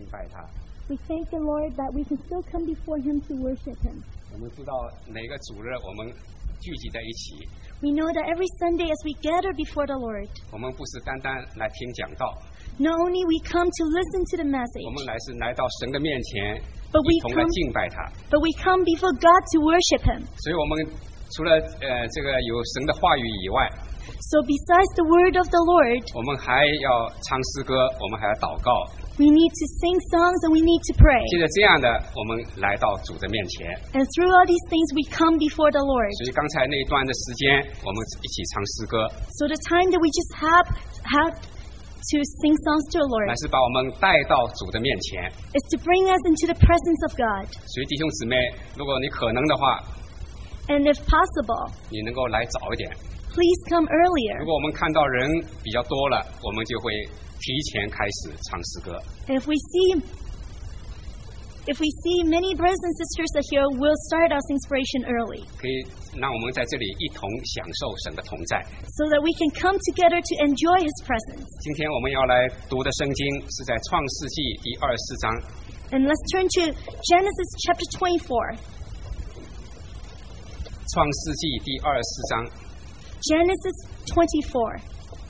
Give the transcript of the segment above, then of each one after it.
敬拜他。 We thank the Lord that we can still come before Him to worship Him. 我们知道每个主日我们聚集在一起， We know that every Sunday as we gather before the Lord, 我们不是单单来听讲道， not only we come to listen to the 我 message, 们是来到神的面前， but 一同来 we 敬拜他。 come before God to worship Him. 所以我们除了这个有神的话语以外， So besides the word of the Lord, 我们还要唱诗歌，我们还要祷告。 we need to sing songs and we need to pray. 接着这样的，我们来到主的面前。 And through all these things, we come before the Lord. 所以刚才那一段的时间，我们一起唱诗歌， So the time that we just have to sing songs to the 乃 Lord 是把我们带到主的面前。 is to bring us into the presence of God. 所以弟兄姊妹，如果你可能的话， And if possible, 你能够来早一点。 please come 如 earlier. 果我们看到人比较多了，我们就会提前开始唱诗歌。 And if we see many brothers and sisters are here, we'll start our inspiration early, 可以让我们在这里一同享受神的同在。 so that we can come together to enjoy His presence. 今天我们要来读的圣经是在创世纪第24章。 And let's turn to Genesis chapter 24. 创世纪第24章。 Genesis 24.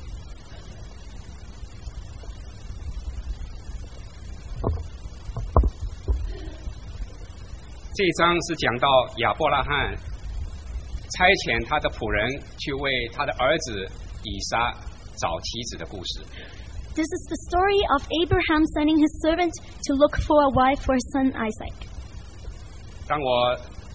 这一章是讲到亚伯拉罕差遣他的仆人去为他的儿子以撒找妻子的故事。 This is the story of Abraham sending his servant to look for a wife for his son Isaac. 当我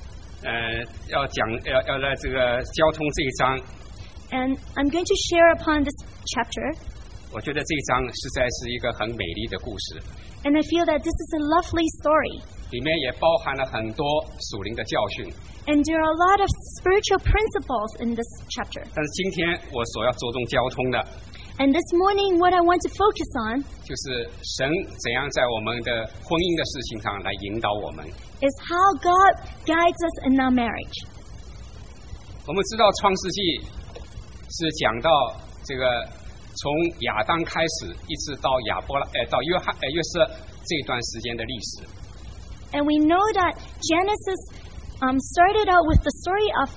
要来这个交通这一章， And I'm going to share upon this chapter, 我觉得这一章实在是一个很美丽的故事， and I feel that this is a lovely story. 里面也包含了很多属灵的教训。 And there are a lot of spiritual principles in this chapter. 但是今天我所要着重交通的， And this morning, what I want to focus on 就是神怎样在我们的婚姻的事情上来引导我们。 is how God guides us in our marriage. 我们知道创世纪是讲到这个从亚当开始，一直到到约瑟这段时间的历史。 And we know that Genesis started out with the story of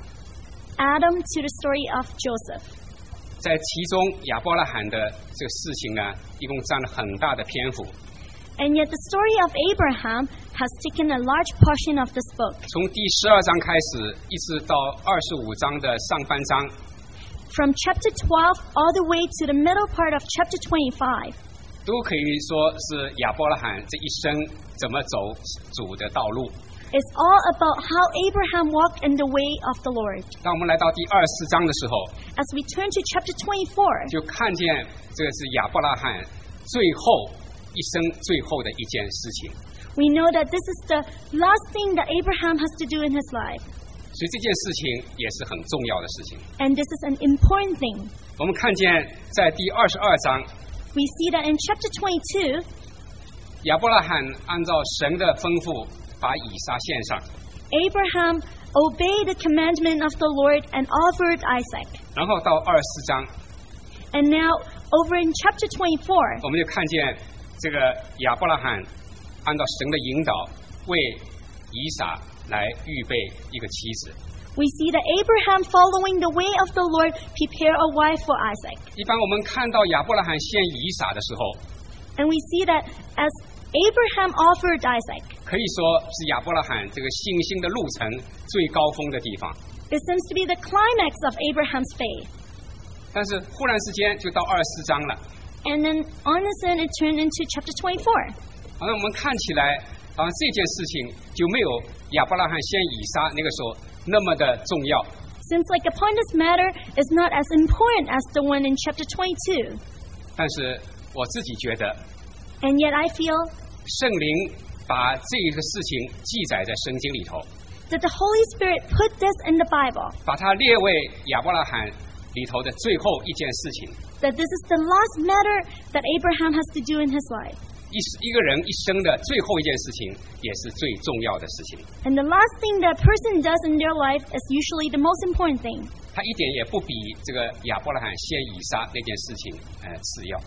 Adam to the story of Joseph. 在其中亚伯拉罕的这个事情呢，一共占了很大的篇幅。 And yet the story of Abraham has taken a large portion of this book. 从第12章开始，一直到25章的上半章， From chapter 12 all the way to the middle part of chapter 25, 都可以说是亚伯拉罕这一生怎么走主的道路。 is all about how Abraham walked in the way of the Lord. 当我们来到第24章的时候， As we turn to chapter 24, 就看见这个是亚伯拉罕最后一生最后的一件事情。 we know that this is the last thing that Abraham has to do in his life. 所以这件事情也是很重要的事情。 And this is an important thing. 我们看见在第22章， We see that in chapter 22, 亚伯拉罕按照神的吩咐把以撒献上， Abraham obeyed the commandment of the Lord and offered Isaac. 然后到24章， And now, over in chapter 24, 我们就看见这个亚伯拉罕按照神的引导，为以撒来预备一个妻子。 we see that Abraham, following the way of the Lord, prepare a wife for Isaac. 一般我们看到亚伯拉罕献以撒的时候， And we see that as Abraham offered Isaac, 可以说是亚伯拉罕这个信心的路程最高峰的地方。 it seems to be the climax of Abraham's faith. 但是忽然之间就到24章了， And then on a sudden, it turned into chapter 24. 好像我们看起来，好像这件事情就没有亚伯拉罕献以撒那个时候那么的重要。 Seems like upon this matter is not as important as the one in chapter 22. 但是我自己觉得， And yet I feel 圣灵把这个事情记载在圣经里头， that the Holy Spirit put this in the Bible, 把它列为亚伯拉罕里头的最后一件事情。 that this is the last matter that Abraham has to do in his life. 一个人一生的最后一件事情，也是最重要的事情。 And the last thing that a person does in their life is usually the most important thing. 他一点也不比这个亚伯拉罕献以撒那件事情次要。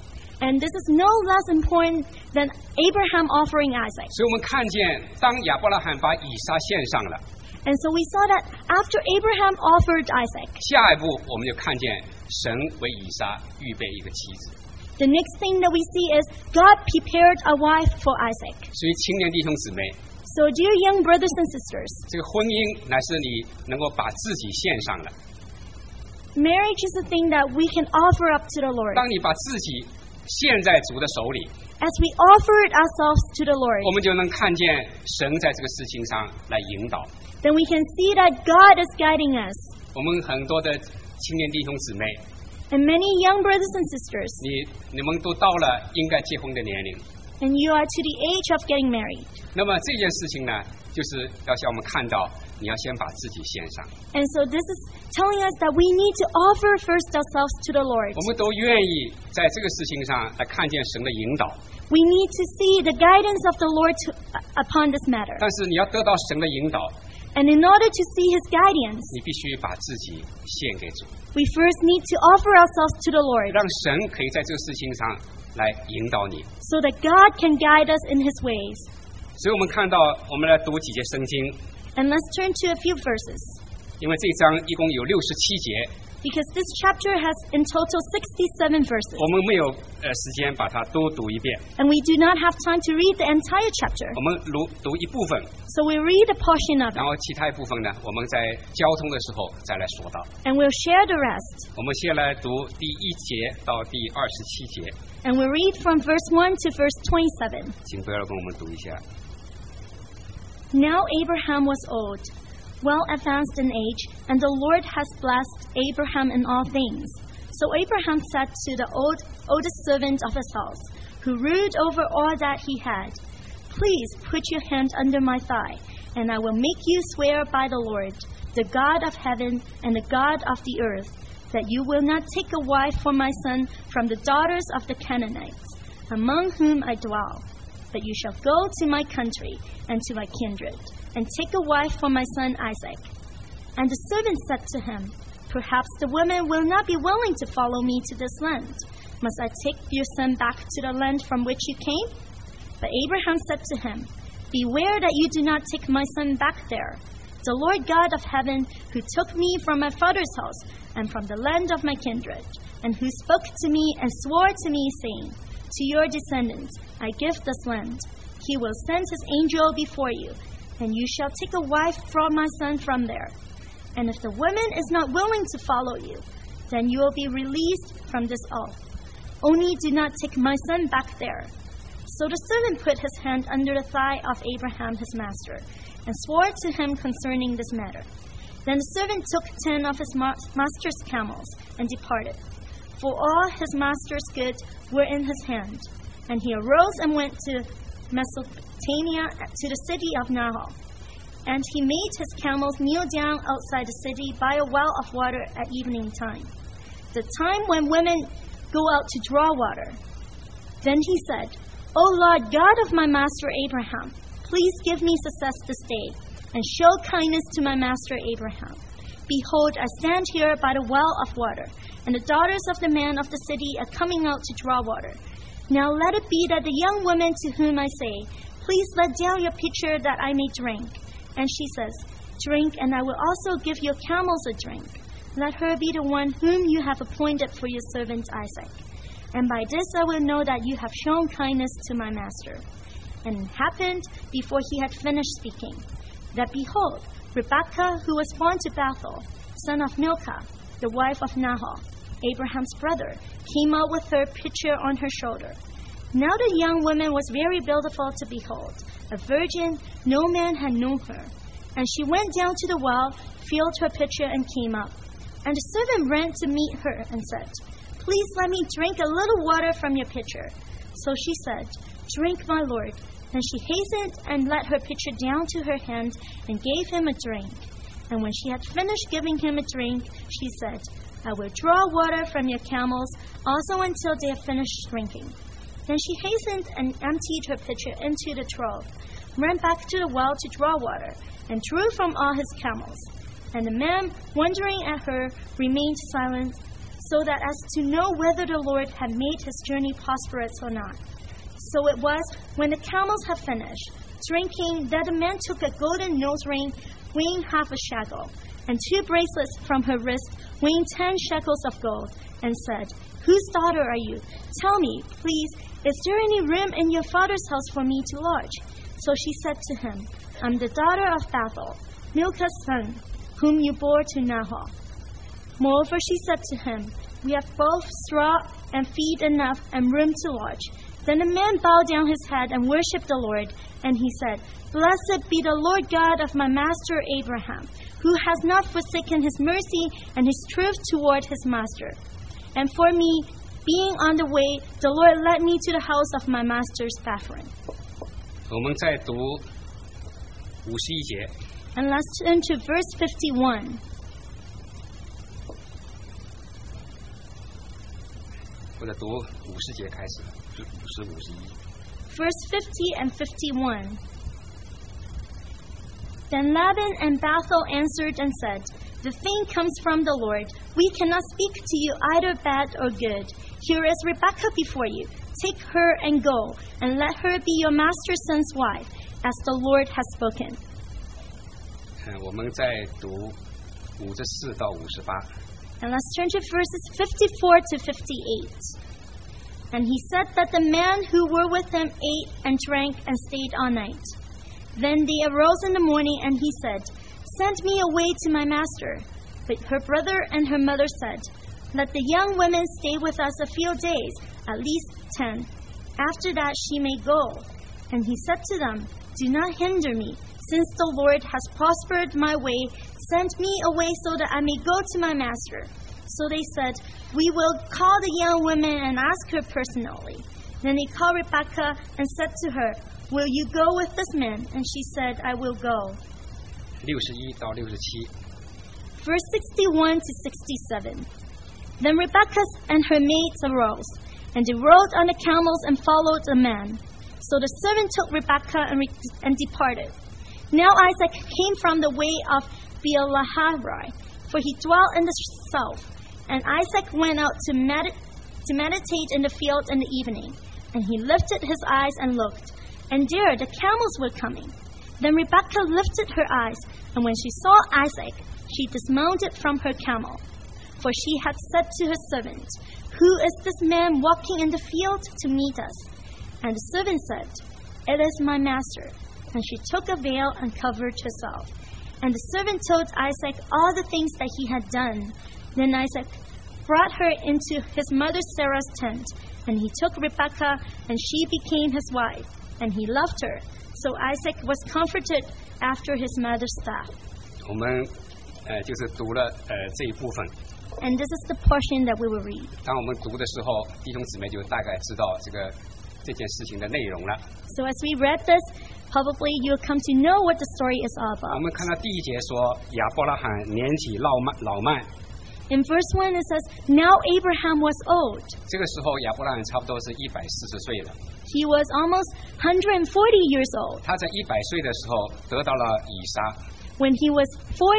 And this is no less important than Abraham offering Isaac. 所以我们看见，当亚伯拉罕把以撒献上了， And so we saw that after Abraham offered Isaac, 下一步我们就看见神为以撒预备一个妻子。 the next thing that we see is God prepared a wife for Isaac. 所以青年弟兄姊妹， So dear young brothers and sisters, 这个婚姻乃是你能够把自己献上了。 marriage is a thing that we can offer up to the Lord. 当你把自己献在主的手里， As we offered ourselves to the Lord, 我们就能看见神在这个事情上来引导。 then we can see that God is guiding us. 我们很多的青年弟兄姊妹， And many young brothers and sisters, 你们都到了应该结婚的年龄。 and you are to the age of getting married. 那么这件事情呢，就是要向我们看到，你要先把自己献上。 And so this is telling us that we need to offer first ourselves to the Lord. 我们都愿意在这个事情上来看见神的引导， We need to see the guidance of the Lord upon this matter. 但是你要得到神的引导， And in order to see His guidance, 你必须把自己献给主， we first need to offer ourselves to the Lord 让神可以在这个事情上来引导你。 so that God can guide us in His ways. 所以我们看到，我们来读几节圣经， And let's turn to a few verses. 因为这章一共有67节， Because this chapter has in total 67 verses. 我们没有时间把它都读一遍， And we do not have time to read the entire chapter. 我们读一部分， So we read a portion of 然 it. 后其他一部分呢，我们在交通的时候再来说到。 And we'll share the rest. 我们先来读第1节到第27节， And we'll read from verse 1 to verse 27. 请贝尔跟我们读一下。 Now Abraham was old, well advanced in age, and the Lord has blessed Abraham in all things. So Abraham said to the oldest servant of his house, who ruled over all that he had, "Please put your hand under my thigh, and I will make you swear by the Lord, the God of heaven and the God of the earth, that you will not take a wife for my son from the daughters of the Canaanites, among whom I dwell. But you shall go to my country and to my kindred, and take a wife for my son Isaac." And the servant said to him, "Perhaps the woman will not be willing to follow me to this land. Must I take your son back to the land from which you came?" But Abraham said to him, "Beware that you do not take my son back there. The Lord God of heaven, who took me from my father's house and from the land of my kindred, and who spoke to me and swore to me, saying, 'To your descendants I give this land,' He will send His angel before you, and you shall take a wife from my son from there. And if the woman is not willing to follow you, then you will be released from this oath. Only do not take my son back there." So the servant put his hand under the thigh of Abraham his master, and swore to him concerning this matter. Then the servant took 10 of his master's camels and departed, for all his master's goods were in his hand. And he arose and went to Mesopotamia, to the city of Nahor. And he made his camels kneel down outside the city by a well of water at evening time, the time when women go out to draw water. Then he said, "O Lord God of my master Abraham, please give me success this day, and show kindness to my master Abraham. Behold, I stand here by the well of water, and the daughters of the man of the city are coming out to draw water. Now let it be that the young woman to whom I say, 'Please let down your pitcher that I may drink,' and she says, 'Drink, and I will also give your camels a drink,' let her be the one whom you have appointed for your servant Isaac. And by this I will know that you have shown kindness to my master." And it happened, before he had finished speaking, that behold, Rebekah, who was born to Bethuel, son of Milcah, the wife of Nahor, Abraham's brother, came out with her pitcher on her shoulder. Now the young woman was very beautiful to behold, a virgin, no man had known her. And she went down to the well, filled her pitcher, and came up. And the servant ran to meet her and said, "Please let me drink a little water from your pitcher." So she said, "Drink, my lord." Then she hastened and let her pitcher down to her hand and gave him a drink. And when she had finished giving him a drink, she said, "I will draw water from your camels also until they have finished drinking." Then she hastened and emptied her pitcher into the trough, ran back to the well to draw water, and drew from all his camels. And the man, wondering at her, remained silent. so that as to know whether the Lord had made his journey prosperous or not. So it was, when the camels had finished drinking, that the man took a golden nose ring weighing half a shekel, and 2 bracelets from her wrist weighing 10 shekels of gold, and said, "Whose daughter are you? Tell me, please, is there any room in your father's house for me to lodge?" So she said to him, "I'm the daughter of Bethuel, Milcah's son, whom you bore to Nahor." Moreover, she said to him, "We have both straw and feed enough and room to lodge." Then the man bowed down his head and worshipped the Lord, and he said, "Blessed be the Lord God of my master Abraham, who has not forsaken his mercy and his truth toward his master. And for me, being on the way, the Lord led me to the house of my master's brethren." 我们再读51节。 And let's turn to verse 51. 或者读50节开始，50、51。 Verse 50 and 51. Then Laban and Bethuel answered and said, "The thing comes from the Lord. We cannot speak to you either bad or good. Here is Rebekah before you. Take her and go, and let her be your master's son's wife, as the Lord has spoken." 我们再读54到58。 And let's turn to verses 54 to 58. And he said that the men who were with him ate and drank and stayed all night. Then they arose in the morning, and he said, "Send me away to my master." But her brother and her mother said, "Let the young woman stay with us a few days, at least 10. After that she may go." And he said to them, "Do not hinder me, since the Lord has prospered my way. Send me away so that I may go to my master." So they said, "We will call the young woman and ask her personally." Then they called Rebekah and said to her, "Will you go with this man?" And she said, "I will go." 61到67。 Verse 61 to 67. Then Rebekah and her maids arose, and they rode on the camels and followed the man. So the servant took Rebekah and departed. Now Isaac came from the way of Beer-lahai, for he dwelt in the south. And Isaac went out to meditate in the field in the evening. And he lifted his eyes and looked, and there the camels were coming. Then Rebekah lifted her eyes, and when she saw Isaac, she dismounted from her camel. For she had said to her servant, "Who is this man walking in the field to meet us?" And the servant said, "It is my master." And she took a veil and covered herself. And the servant told Isaac all the things that he had done. Then Isaac brought her into his mother Sarah's tent, and he took Rebekah, and she became his wife, and he loved her. So Isaac was comforted after his mother's death. 我们就是读了这一部分。 And this is the portion that we will read. 当我们读的时候，弟兄姊妹就大概知道这件事情的内容了。 So as we read this, probably you'll come to know what the story is all 我 about. 们看到第1节说，亚伯拉罕年纪老迈， In verse 1 it says, "Now Abraham was old." 这个时候亚伯拉罕差不多是140岁了。 He was almost 140 years old. 他在100岁的时候得到了以撒， When he was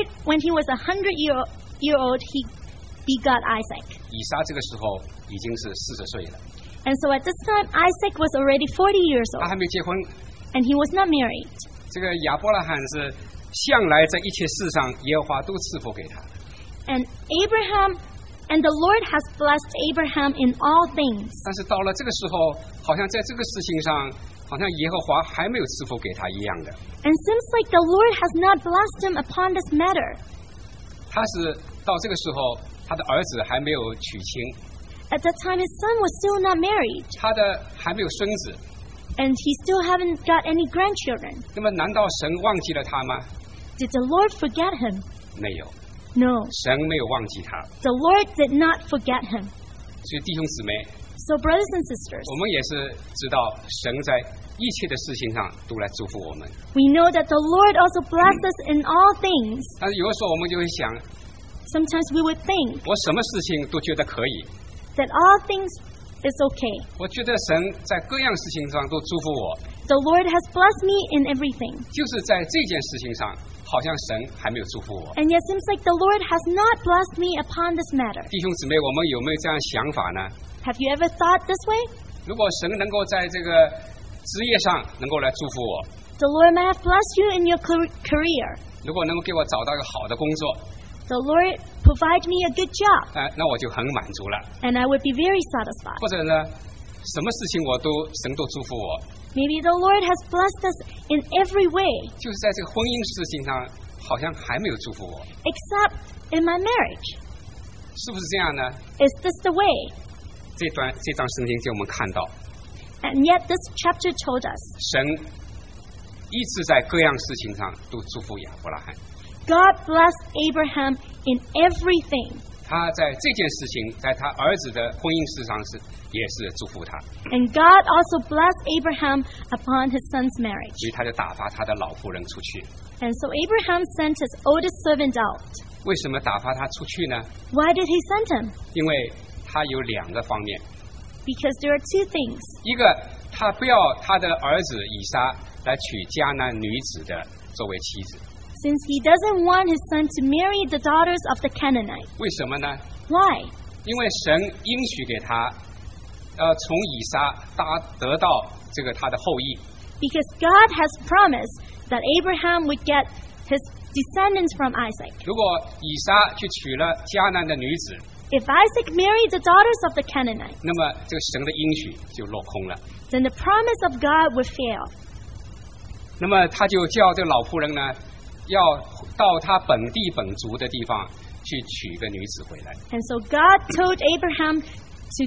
100 year old, he begot Isaac. 以撒这个时候已经是40岁了， And so at this time, Isaac was already 40 years 他 old, 还没结婚。 and he was not married. 这个亚伯拉罕是向来在一切事上耶和华都赐福给他， And the Lord has blessed Abraham in all things. 但是到了这个时候，好像在这个事情上，好像耶和华还没有赐福给他一样的。 And seems like the Lord has not blessed him upon this matter. 他是到这个时候，他的儿子还没有娶亲， At that time, his son was still not married, 他的还没有孙子。 and he still haven't got any grandchildren. 那么难道神忘记了他吗？ Did the Lord forget him? 没有， No, 神没有忘记他。 the Lord did not forget him. 所以弟兄姊妹， So brothers and sisters, 我们也是知道神在一切的事情上都来祝福我们。 we know that the Lord also blesses us in all things. 但是有的时候我们就会想， Sometimes we would think 我什么事情都觉得可以， that all things is okay. 我觉得神在各样事情上都祝福我， The Lord has blessed me in everything. 就是在这件事情上，好像神还没有祝福我。 And yet seems like the Lord has not blessed me upon this matter. 弟兄姊妹，我们有没有这样想法呢？ Have you ever thought this way? 如果神能够在这个职业上能够来祝福我， The Lord may have blessed you in your career. 如果能够给我找到一个好的工作， The Lord provide me a good job, 那我就很满足了。 and I would be very satisfied. 或者呢，什么事情神都祝福我， Maybe the Lord has blessed us in every way, 就是在这个婚姻事情上，好像还没有祝福我， except in my marriage. 是不是这样呢？ Is this the way? 这章圣经给我们看到， And yet this chapter told us 神一直在各样事情上都祝福亚伯拉罕。 God blessed Abraham in everything. 他在这件事情，在他儿子的婚姻事上也是祝福他， And God also blessed Abraham upon his son's marriage. 所以他就打发他的老仆人出去。 And so Abraham sent his oldest servant out. 为什么打发他出去呢？ Why did he send him? 因为他有两个方面， Because there are two things. 一个他不要他的儿子以撒来娶迦南女子的作为妻子， Since he doesn't want his son to marry the daughters of the Canaanite. 为什么呢？ Why? 因为神应许给他，从以撒得到这个他的后裔。 Because God has promised that Abraham would get his descendants from Isaac. 如果以撒去娶了迦南的女子， If Isaac married the daughters of the Canaanite, 那么这个神的应许就落空了。 then the promise of God would fail. 那么他就叫这个老仆人呢，要到他本地本族的地方去娶一个女子回来。 And so God told Abraham to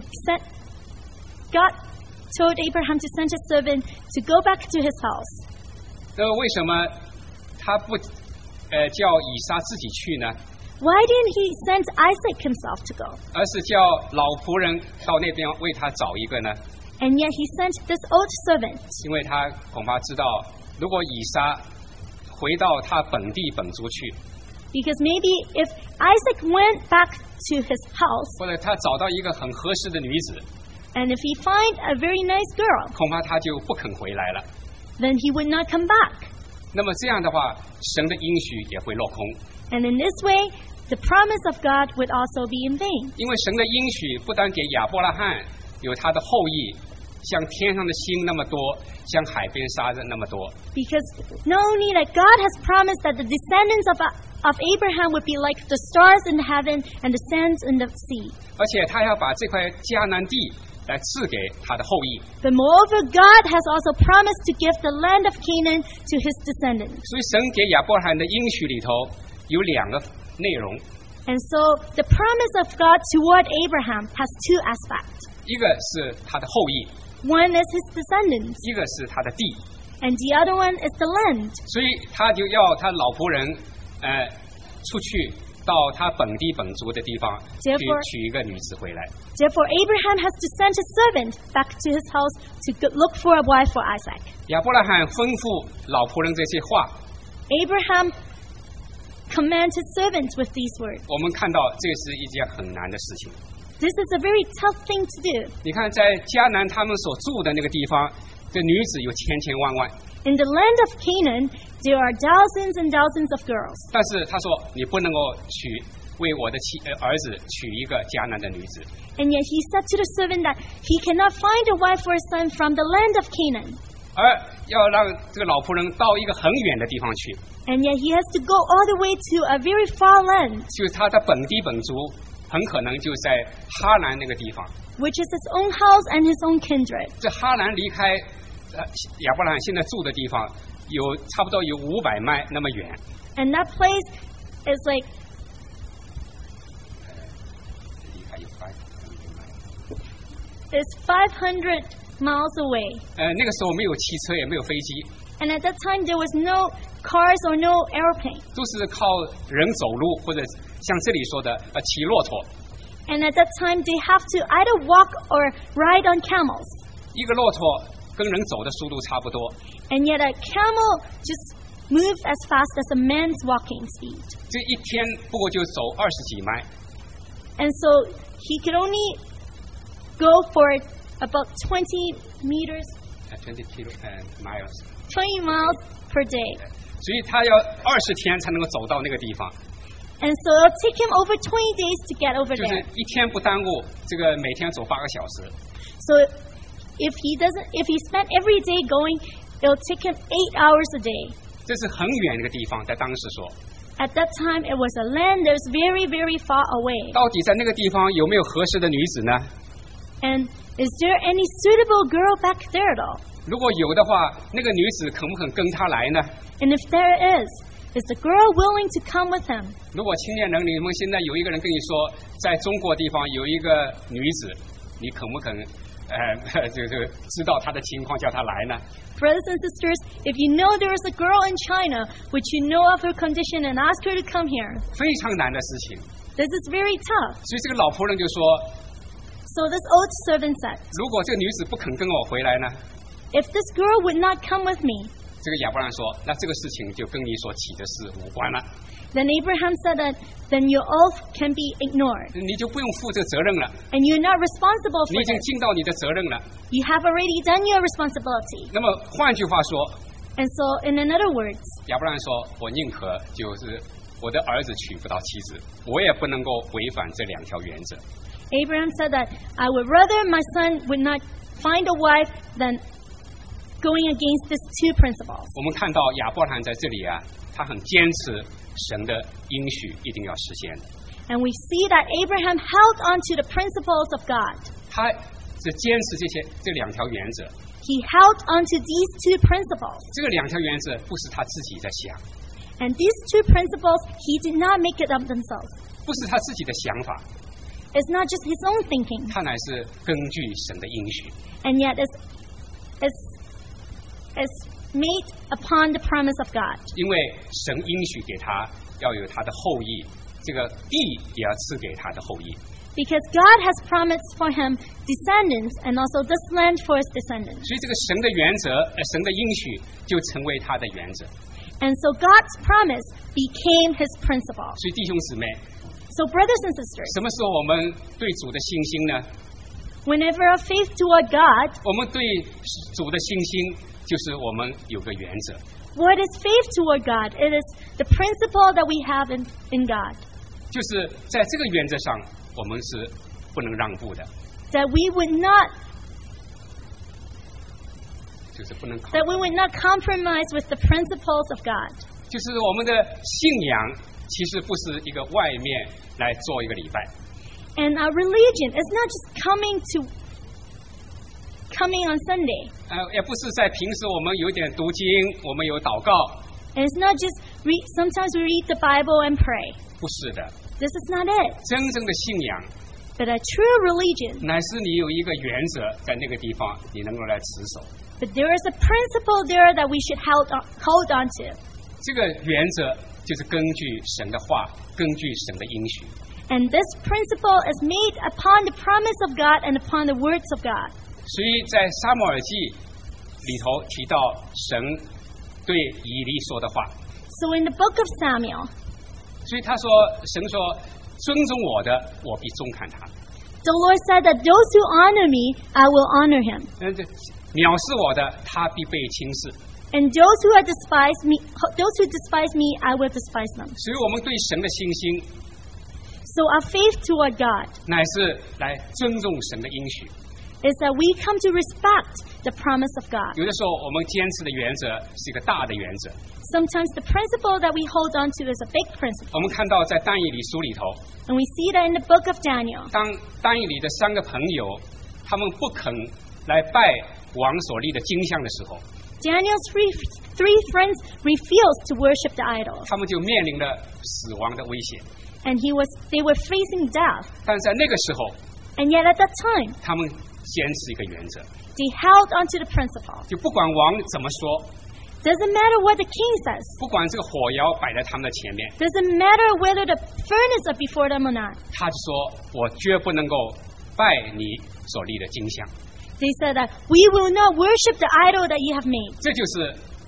send his servant to go back to his house. 那为什么他不叫以撒自己去呢？ Why didn't he send Isaac himself to go? 而是叫老仆人到那边为他找一个呢？ And yet he sent this old servant 因为他恐怕知道，如果以撒回到他本地本族去， because maybe if Isaac went back to his house 或者他找到一个很合适的女子， and if he find a very nice girl, 恐怕他就不肯回来了。 then he would not come back. 那么这样的话，神的应许也会落空。 And in this way, the promise of God would also be in vain. 因为神的应许不但给亚伯拉罕有他的后裔，像天上的星那么多，像海边沙子那么多， Because not only that God has promised that the descendants of Abraham would be like the stars in heaven and the sands in the sea, 而且他要把这块迦南地来赐给他的后裔。 but moreover, God has also promised to give the land of Canaan to his descendants. 所以神给亚伯拉罕的应许里头有两个内容， And so the promise of God toward Abraham has two aspects. 一个是他的后裔， One is his descendants, 一个是他的地。 and the other one is the land. 所以他就要他老仆人出去到他本地本族的地方去 Therefore- 娶一个女子回来。 Therefore, Abraham has to send his servant back to his house to look for a wife for Isaac. 亚伯拉罕吩咐老仆人这些话， Abraham commands his servant with these words. 我们看到这是一件很难的事情。 This is a very tough thing to do. 你看，在迦南他们所住的那个地方，这女子有千千万万， In the land of Canaan, there are thousands and thousands of girls. 但是他说你不能够为我的儿子娶一个迦南的女子， And yet he said to the servant that he cannot find a wife for his son from the land of Canaan. 而要让这个老仆人到一个很远的地方去， And yet he has to go all the way to a very far land, 就是他的本地本族，很可能就在哈兰那个地方。 which is his own house and his own kindred. 这哈兰离开亚伯拉罕现在住的地方，差不多有500迈那么远。 And that place is like 离开有500迈。 is 500 miles away. 那个时候没有汽车，也没有飞机， And at that time there was no cars or no airplane. 都是靠人走路，或者像这里说的骑骆驼。 And at that time they have to either walk or ride on camels. 一个骆驼跟人走的速度差不多， And yet a camel just moves as fast as a man's walking speed. 这一天不过就走20几迈。 And so he could only go for about 20 meters, 20 miles， 20 miles per day. 所以他要20天才能够走到那个地方， And so it'll take him over 20 days to get over 就是 there. 一天不耽误，这个每天走8个小时。 So if he spent every day going, it'll take him 8 hours a day. 这是很远的一个地方，在当时说， At that time, it was a land that was very, very far away. 到底在那个地方有没有合适的女子呢？ And is there any suitable girl back there at all? 如果有的话，那个女子肯不肯跟他来呢？ And if there is the girl willing to come with him? 如果青年人，你们现在有一个人跟你说，在中国地方有一个女子，你肯不肯就是知道她的情况，叫她来呢？ Brothers and sisters, if you know there is a girl in China, which you know of her condition and ask her to come here, 非常难的事情。 this is very tough. 所以这个老仆人就说， So this old servant said, 如果这个女子不肯跟我回来呢？ if this girl would not come with me, 这个亚伯兰说，那这个事情就跟你所起的事无关了， then Abraham said that then your oath can be ignored, 你就不用负这个责任了， and you're not responsible 你 for 已经 this. 尽到你的责任了。 You have already done your responsibility. 那么换句话说， And so, in other words, 亚伯兰说，我宁可就是我的儿子娶不到妻子，我也不能够违反这2条原则。 Abraham said that I would rather my son would not find a wife than going against these 2 principles. 我们看到亚伯兰在这里啊，他很坚持神的应许一定要实现的， And we see that Abraham held on to the principles of God. 他是坚持这2条原则。 He held on to these 2 principles. 这个2条原则不是他自己在想， And these 2 principles, he did not make it up themselves. 不是他自己的想法， It's not just his own thinking, 他乃是根据神的应许。 and yet it's made upon the promise of God. 因为神应许给他要有他的后裔，这个地也要赐给他的后裔。 Because God has promised for him descendants and also this land for his descendants. 所以这个神的原则，神的应许就成为他的原则。 And so God's promise became his principle. 所以弟兄姊妹， So brothers and sisters, 什么时候我们对主的信心呢？ whenever our faith toward God, 我们对主的信心就是我们有个原则， what is faith toward God? It is the principle that we have in God. 就是在这个原则上我们是不能让步的， That we would not 就是不能 compromise with the principles of God. 就是我们的信仰其实不是一个外面来做一个礼拜， And our religion is not just coming on Sunday. 也不是在平时我们有点读经，我们有祷告， And it's not just sometimes we read the Bible and pray. 不是的， This is not it. 真正的信仰 But a true religion, 乃是你有一个原则在那个地方，你能够来持守。 but there is a principle there that we should hold on to. 这个原则就是根据神的话，根据神的应许。 And this principle is made upon the promise of God and upon the words of God. 所以在撒母耳记里头提到神对以利说的话， So in the book of Samuel, 所以他说，神说尊重我的，我必重看他； the Lord said that those who honor me, I will honor him. 藐视我的，他必被轻视。 And those who despise me, I will despise them. 所以我们对神的信心， So our faith toward God 乃是来尊重神的应许。 is that we come to respect the promise of God. 有的时候我们坚持的原则是一个大的原则。 Sometimes the principle that we hold on to is a big principle. 我们看到在但以理书里头， And we see that in the book of Daniel. 当但以理的3个朋友，他们不肯来拜王所立的金像的时候， Daniel's three friends refused to worship the idol. 他们就面临了死亡的威胁。 And they were facing death. 但在那个时候， And yet at that time, 他们坚持一个原则， they held onto the principle. 就不管王怎么说， Doesn't matter what the king says. 不管这个火窑摆在他们的前面， Doesn't matter whether the furnace is before them or not. 他就说：“我绝不能够拜你所立的金像。” They said that we will not worship the idol that you have made. 这就是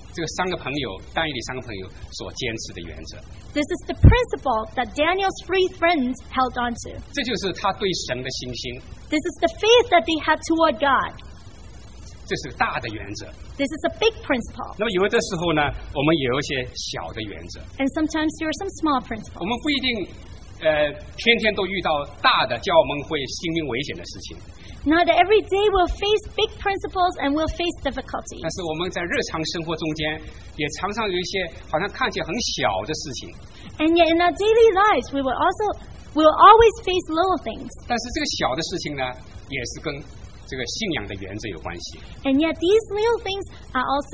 这个3个朋友但以理3个朋友所坚持的原则。 This is the principle that Daniel's 3 friends held on to. 这就是他对神的信心。 This is the faith that they had toward God. 这是大的原则。 This is a big principle. 那么有的时候呢，我们也有一些小的原则。 And sometimes there are some small principles. 我们不一定天天都遇到大的叫我们会性命危险的事情。 Not every day we'll face big principles and we'll face difficulties. 但是我们在日常生活中间也常常有一些好像看起来很小的事情。 And yet in our daily lives we will always face little things. 但是这个小的事情呢，也是跟这个信仰的原则有关系。 And yet these little things are also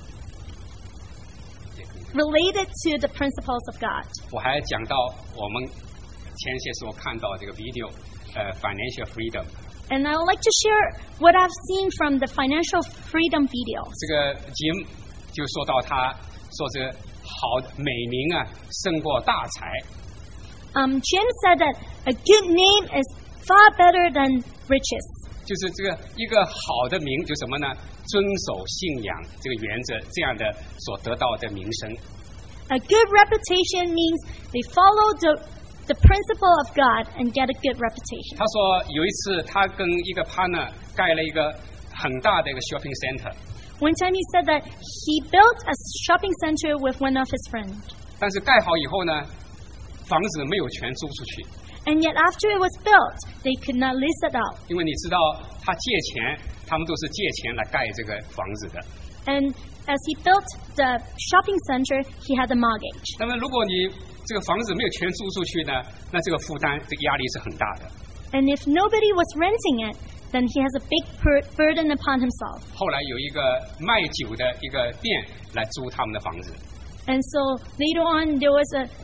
related to the principles of God. 我还讲到我们前些时候看到这个 video financial freedom。 And I would like to share what I've seen from the financial freedom video. 这个 Jim 就说到他说这个好美名啊胜过大财。 Jim said that a good name is far better than riches. 就是这个一个好的名，就什么呢？遵守信仰这个原则，这样的所得到的名声。 A good reputation means they follow the principle of God and get a good reputation. 他说有一次他跟一个 partner 盖了一个很大的一个 shopping center. One time he said that he built a shopping center with one of his friends. 但是盖好以后呢，房子没有全租出去。 And yet after it was built, they could not lease it out. 因为你知道他借钱，他们都是借钱来盖这个房子的。 And as he built the shopping center, he had a mortgage. 那么如果你这个房子没有全租出去呢，那这个负担这个压力是很大的。 And if nobody was renting it, then he has a big burden upon himself. 后来有一个卖酒的一个店来租他们的房子。 And so later on, there was a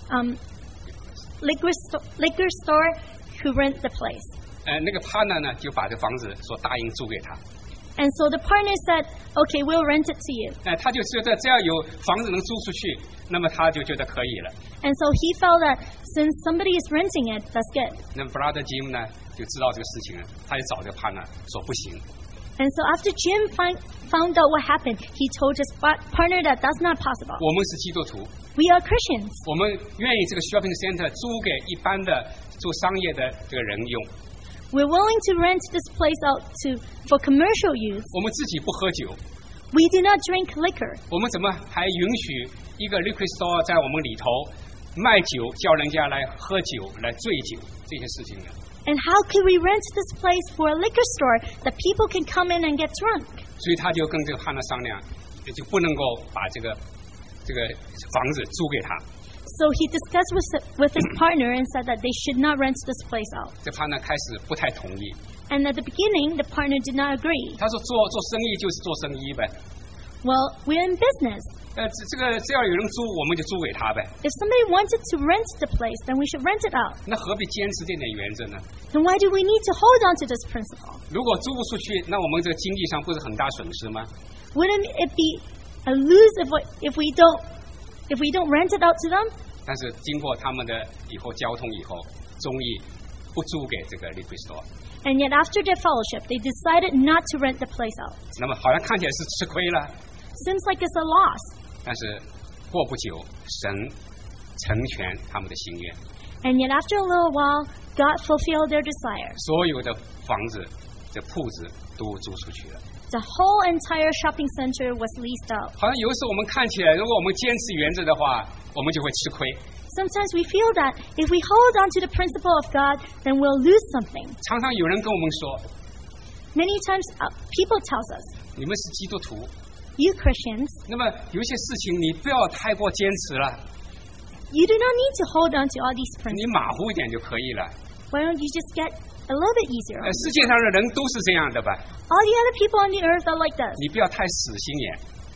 liquor store who rent the place. 那个 partner 呢就把这房子说答应租给他。 And so the partner said, "Okay, we'll rent it to you." 他就觉得只要有房子能租出去，那么他就觉得可以了。 And so he felt that since somebody is renting it, that's good. 那么 Brother Jim 呢就知道这个事情了，他就找这个 partner 说不行。 And so after Jim found out what happened, he told his partner that that's not possible. 我们是基督徒。 We are Christians. 我们愿意这个 shopping center 租给一般的做商业的这个人用。 We're willing to rent this place out for commercial use. 我们自己不喝酒。 We do not drink liquor. 我们怎么还允许一个 liquor store 在我们里头卖酒，叫人家来喝酒、来醉酒这些事情呢？ And how can we rent this place for a liquor store that people can come in and get drunk? 所以他就跟这个 partner 商量，就不能够把这个房子租给他。 So he discussed with his partner and said that they should not rent this place out. 这 partner 开始不太同意。 And at the beginning, the partner did not agree. 他说做生意就是做生意呗。 Well, we're in business. 这个只要有人租，我们就租给他呗。 If somebody wanted to rent the place, then we should rent it out. 那何必坚持这点原则呢？ Then why do we need to hold on to this principle? 如果租不出去，那我们这个经济上不是很大损失吗？ Wouldn't it be a lose if we don't rent it out to them? 但是经过他们的以后交通以后，终于不租给这个 liquor store。 And yet after their fellowship, they decided not to rent the place out. 那么好像看起来是吃亏了。 Seems like it's a loss. 但是过不久，神成全他们的心愿。 And yet after a little while, God fulfilled their desire. 所有的房子、这铺子都租出去了。 The whole entire shopping center was leased out. 好像有时候我们看起来，如果我们坚持原则的话，我们就会吃亏。 Sometimes we feel that if we hold on to the principle of God, then we'll lose something. 常常有人跟我们说 Many times people tell us, 你们是基督徒， you Christians, 那么有一些事情你不要太过坚持了， you do not need to hold on to all these 你 principles. 马虎一点就可以了。 Why don't you just get a little bit easier? 世界上的人都是这样的吧？ All the other people on the earth are like this. 你不要太死心眼。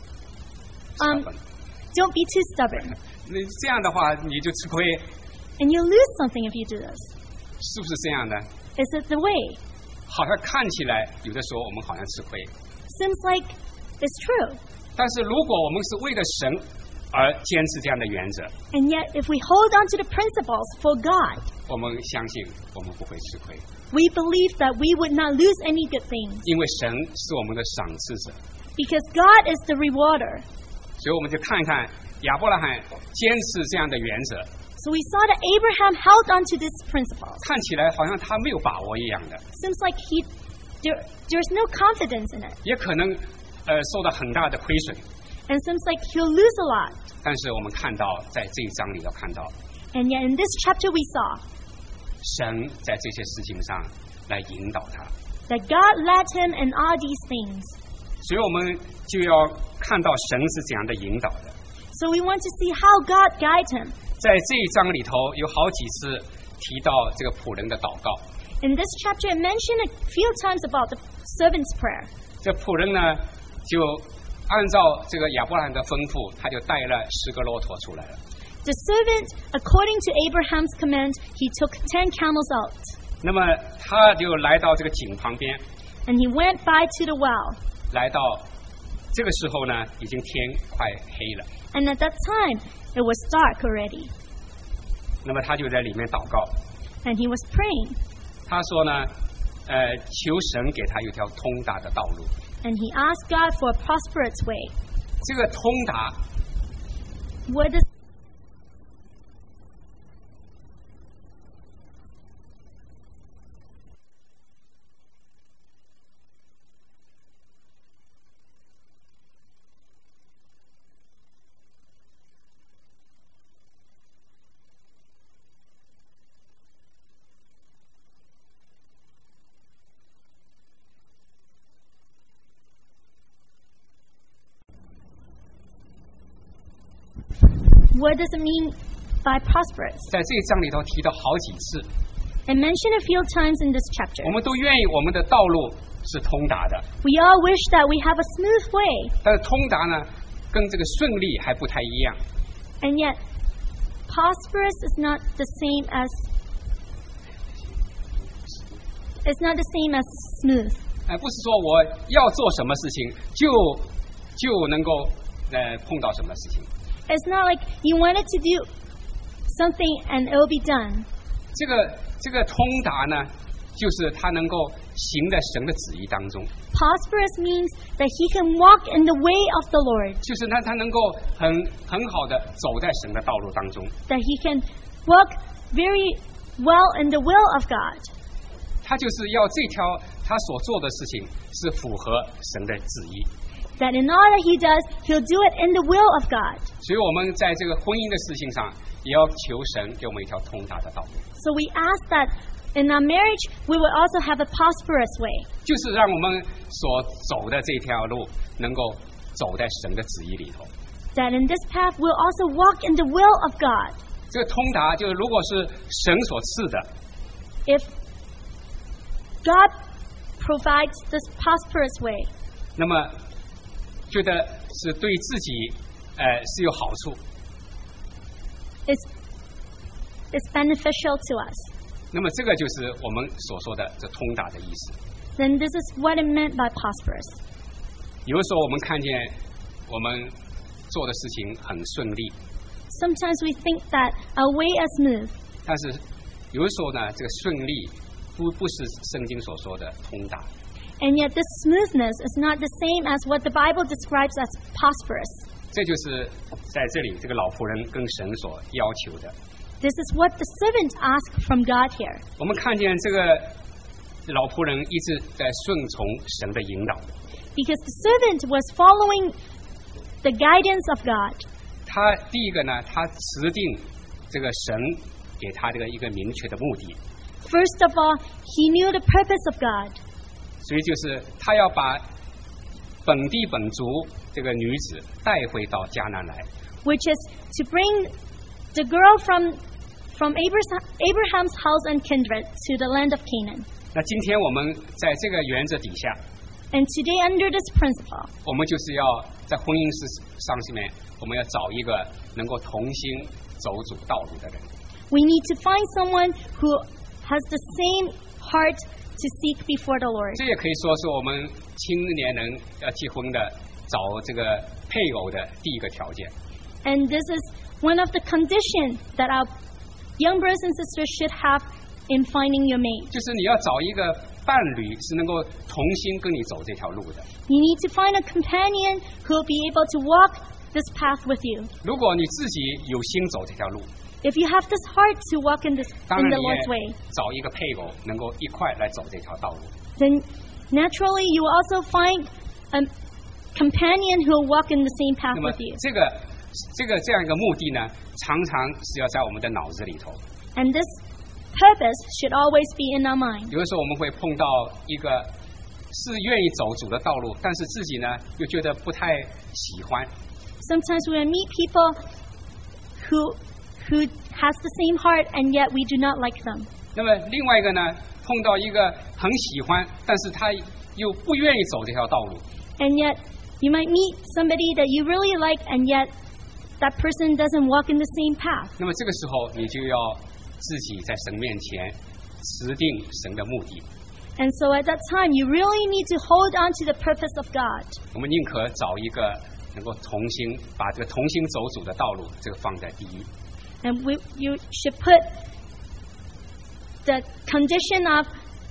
Don't be too stubborn. 你这样的话你就吃亏， And you lose something if you do this. 是不是这样的？ Is it the way? 好像看起来有的时候我们好像吃亏， Seems like it's true. 但是如果我们是为了神而坚持这样的原则， And yet if we hold on to the principles for God, 我们相信我们不会吃亏， we believe that we would not lose any good things. 因为神是我们的赏赐者。 Because God is the rewarder. 所以我们就看看亚伯拉罕坚持这样的原则， So we saw that Abraham held on to these principles. 看起来好像他没有把握一样的， Seems like there's no confidence in it. 也可能受到很大的亏损。 And seems like he'll lose a lot. 但是我们看到在这一章里要看到， And yet in this chapter we saw 神在这些事情上来引导他， that God led him in all these things. 所以我们就要看到神是怎样的引导的。 So we want to see how God guides him. 在这一章里头有好几次提到这个仆人的祷告， In this chapter it mentioned a few times about the servant's prayer. 这仆人呢就按照这个亚伯拉罕的吩咐，他就带了10个骆驼出来了。 The servant, according to Abraham's command, he took 10 camels out. 那么他就来到这个井旁边， And he went by to the well. 来到这个时候呢，已经天快黑了。 And at that time, it was dark already. 那么他就在里面祷告， And he was praying. 他说呢，求神给他一条通达的道路。 And he asked God for a prosperous way. 这个通达 What is What does it mean by prosperous? 在这一章里头提到好几次， It mentioned a few times in this chapter. 我们都愿意我们的道路是通达的， We all wish that we have a smooth way. 但是通达呢，跟这个顺利还不太一样。 And yet, prosperous is not the same as smooth. 不是说我要做什么事情就能够碰到什么事情。 It's not like you wanted to do something and it will be done. 这个通达呢，就是他能够行在神的旨意当中， Prosperous means that he can walk in the way of the Lord, 就是他能够很好的走在神的道路当中， that he can walk very well in the will of God. 他就是要这条他所做的事情是符合神的旨意。 That in all that he does, he'll do it in the will of God. 所以我们在这个婚姻的事情上，也要求神给我们一条通达的道路， So we ask that in our marriage, we will also have a prosperous way. 就是让我们所走的这条路能够走在神的旨意里头。 That in this path, we'll also walk in the will of God. 这个通达就是如果是神所赐的， If God provides this prosperous way, 那么觉得是对自己是有好处， it's beneficial to us. 那么这个就是我们所说的这通达的意思。 Then this is what it meant by prosperous. 有的时候我们看见我们做的事情很顺利， Sometimes we think that our way is smooth, 但是有的时候呢，这个顺利不是圣经所说的通达。 and yet this smoothness is not the same as what the Bible describes as prosperous. 这就是在这里这个老仆人跟神所要求的。 This is what the servant asked from God here. 我们看见这个老仆人一直在顺从神的引导， Because the servant was following the guidance of God. 他第一个呢，他持定这个神给他这个一个明确的目的， First of all, he knew the purpose of God. 所以就是他要把本地本族这个女子带回到迦南来。 Which is to bring the girl from Abraham's house and kindred to the land of Canaan. 那今天我们在这个原则底下， And today, under this principle, 我们就是要在婚姻上面，我们要找一个能够同心走主道路的人。 we need to find someone who has the same heart to seek before the Lord. 这也可以说是我们青年人要结婚的找这个配偶的第一个条件。 And this is one of the conditions that our young brothers and sisters should have in finding your mate. 就是你要找一个伴侣是能够同心跟你走这条路的。 You need to find a companion who will be able to walk this path with you. 如果你自己有心走这条路， If you have this heart to walk in 当然 the 你 Lord's 也 way, 找一个配偶，能够一块来走这条道路。 then naturally you will also find a companion who will walk in the same path 那么 with you. 这样一个目的呢，常常是要在我们的脑子里头。 And this purpose should always be in our mind. 有的时候我们会碰到一个是愿意走主的道路，但是自己呢又觉得不太喜欢。 Sometimes we will meet people who has the same heart and yet we do not like them. 那么另外一个呢，碰到一个很喜欢，但是他又不愿意走这条道路。 And yet you might meet somebody that you really like and yet that person doesn't walk in the same path. 那么这个时候你就要自己在神面前持定神的目的。 And so at that time you really need to hold on to the purpose of God. 我们宁可找一个能够把这个同心走主的道路，这个放在第一。 And you should put the condition of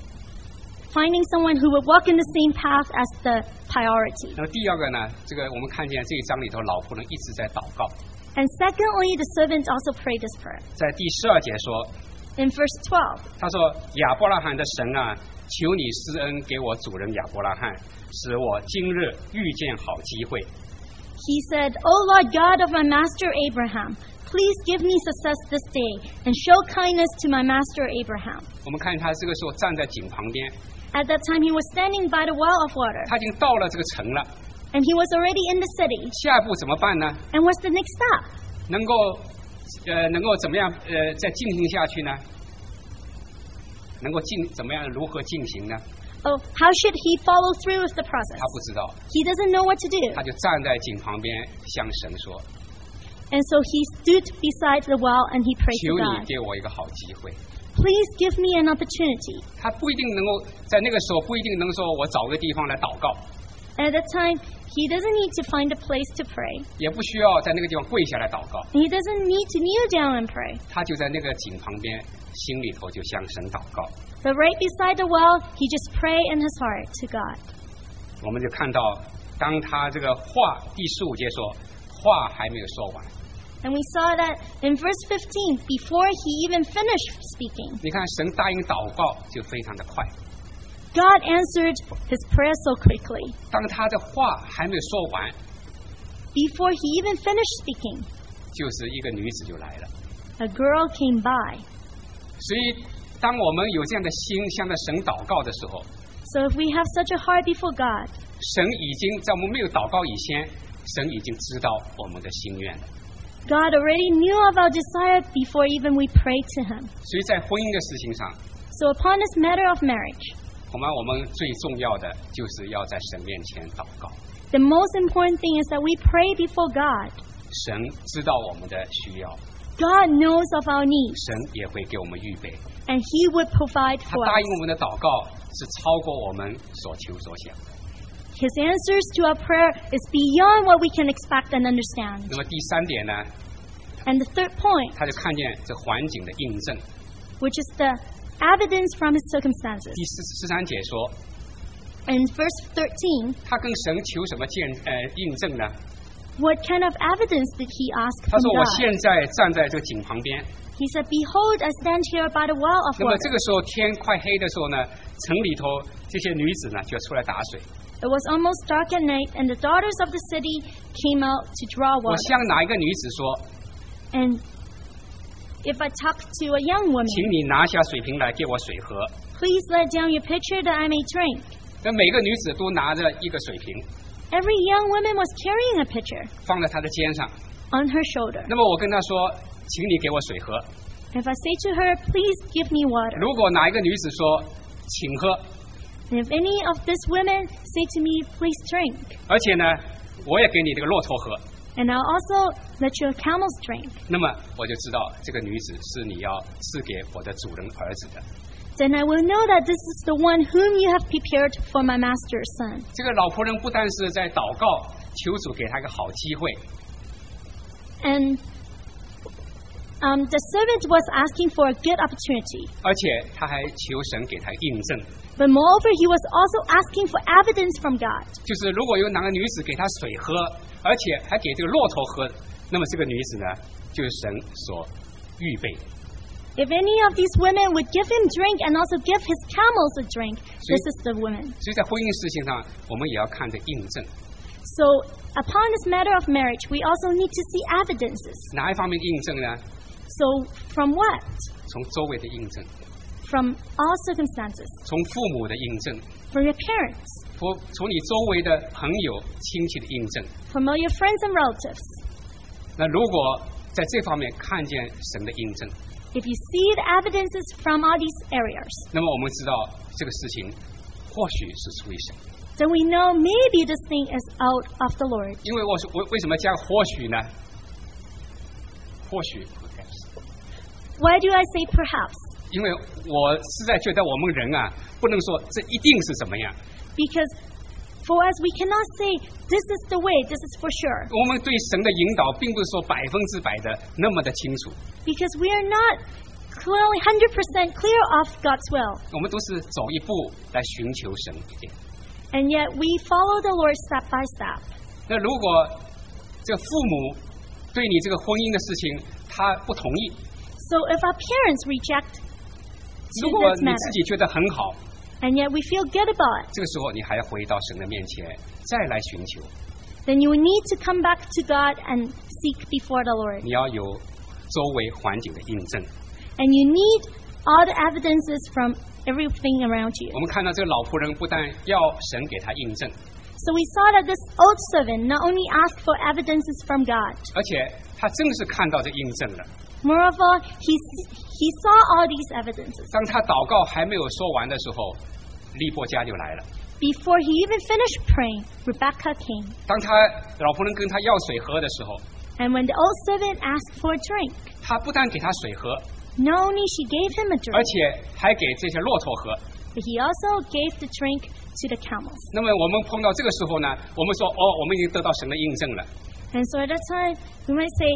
finding someone who would walk in the same path as the priority. 那么第二个呢，这个我们看见这一章里头，老仆人一直在祷告。 And secondly, the servant also prayed this prayer. 在第12节说， In verse 12, 他说：“亚伯拉罕的神啊，求你施恩给我主人亚伯拉罕，使我今日遇见好机会。” he said, O Lord God of my master Abraham, please give me success this day and show kindness to my master Abraham. 我们看他这个时候站在井旁边， At that time, he was standing by the well of water, 他已经到了这个城了， and he was already in the city. 下一步怎么办呢？ And what's the next step? 能够怎么样再进行下去呢？能够怎么样如何进行呢？ Oh, how should he follow through with the process? 他不知道， He doesn't know what to do. 他就站在井旁边向神说 And so he stood beside the well and he：“ prayed 求 to 你 God. 给我一个好机会。” Please give me an opportunity. 他不一定能够在那个时候不一定能说我找个地方来祷告， At that time, he doesn't need to find a place to pray. 也不需要在那个地方跪下来祷告， He doesn't need to kneel down and pray. 他就在那个井旁边，心里头就向神祷告。 But right beside the well, he just prayed in his heart to God. 我们就看到，当他这个话第15节说，话还没有说完， And we saw that in verse 15, before he even finished speaking, 你看神答应祷告就非常的快。 God answered his prayer so quickly. 当他的话还没有说完， Before he even finished speaking, 就是一个女子就来了。 a girl came by. 所以，当我们有这样的心向着神祷告的时候， So if we have such a heart before God, 神已经在我们没有祷告以前，神已经知道我们的心愿了。 God already knew of our desire before even we prayed to him. 所以在婚姻的事情上， So upon this matter of marriage, 我们最重要的就是要在神面前祷告。 the most important thing is that we pray before God. 神知道我们的需要， God knows of our needs, 神也会给我们预备。 and he would provide 他 for 答 us. 应我们的祷告是超过我们所求所想的。 His answers to our prayer is beyond what we can expect and understand. 那么第3点呢， And the third point, 他就看见这环境的印证。 which is the evidence from his circumstances. 第13节说， In verse 13, 他跟神求什么印证呢？ what kind of evidence did he ask 他 from 说：“我 God? 现在站在这个井旁边。 He said, Behold, I stand here by the well ” of 那么 water. 这个时候天快黑的时候呢，城里头这些女子呢就出来打水。 It was almost dark at night, and the daughters of the city came out to draw 我 water. 向哪一个女子说 And if I talk to a young：“ woman, 请你拿下水瓶来给我水喝。 please let down your pitcher that I may drink. ” 那每个女子都拿着一个水瓶 Every young woman was carrying a pitcher 放在她的肩上。 on her shoulder. 那么我跟她说：“请你给我水喝。 If I say to her, Please give me ” water, 如果哪一个女子说：“请喝 and if any of these women say to me, Please drink, ”， 而且呢，我也给你这个骆驼喝， and I'll also let your camels drink, 那么我就知道这个女子是你要赐给我的主人儿子的。 then I will know that this is the one whom you have prepared for my master's son. 这个老仆人不但是在祷告，求主给他一个好机会， And The servant was asking for a good opportunity, 而且他还求神给他印证， but moreover, he was also asking for evidence from God. 就是如果有哪个女子给他水喝，而且还给这个骆驼喝，那么这个女子呢，就是神所预备的。 If any of these women would give him drink and also give his camels a drink, this is the woman. 所以在婚姻事情上，我们也要看这印证。 So, upon this matter of marriage, we also need to see evidences. 哪一方面的印证呢？ So, from what? 从周围的印证， From all circumstances. 从父母的印证， From your parents. 从你周围的朋友、亲戚的印证。 From all your friends and relatives. 那如果在这方面看见神的印证， If you see the evidences from all these areas, 那么我们知道这个事情或许是出于神。 then we know maybe this thing is out of the Lord. 因为我为什么加或许呢？或许 Why do I say perhaps? 因为我实在觉得我们人啊，不能说这一定是怎么样。 Because for us, we cannot say this is the way, this is for sure. 我们对神的引导，并不是说100%的那么的清楚。 Because we are not clearly 100% clear of God's will. 我们都是走一步来寻求神一点。 And yet we follow the Lord step by step. 那如果这个父母对你这个婚姻的事情他不同意， So if our parents reject 如果 this 你 matter, 自己觉得很好， and yet we feel good about it, 这个时候你还要回到神的面前再来寻求。 then you need to come back to God and seek before the Lord. 你要有周围环境的印证。 And you need all the evidences from everything around you. 我们看到这个老仆人不但要神给他印证， So we saw that this old servant not only asked for evidences from God, 而且他正是看到这印证了。 moreover, he saw all these evidences. 当他祷告还没有说完的时候，利波家就来了。 Before he even finished praying, Rebecca came. 当他老仆人跟他要水喝的时候， And when the old servant asked for a drink, 他不但给他水喝， not only she gave him a 而 drink, 且还给这些骆驼喝。 but he also gave the drink to the camels. 那么我们碰到这个时候呢，我们说我们已经得到神的印证了。 And so at that time, we might say,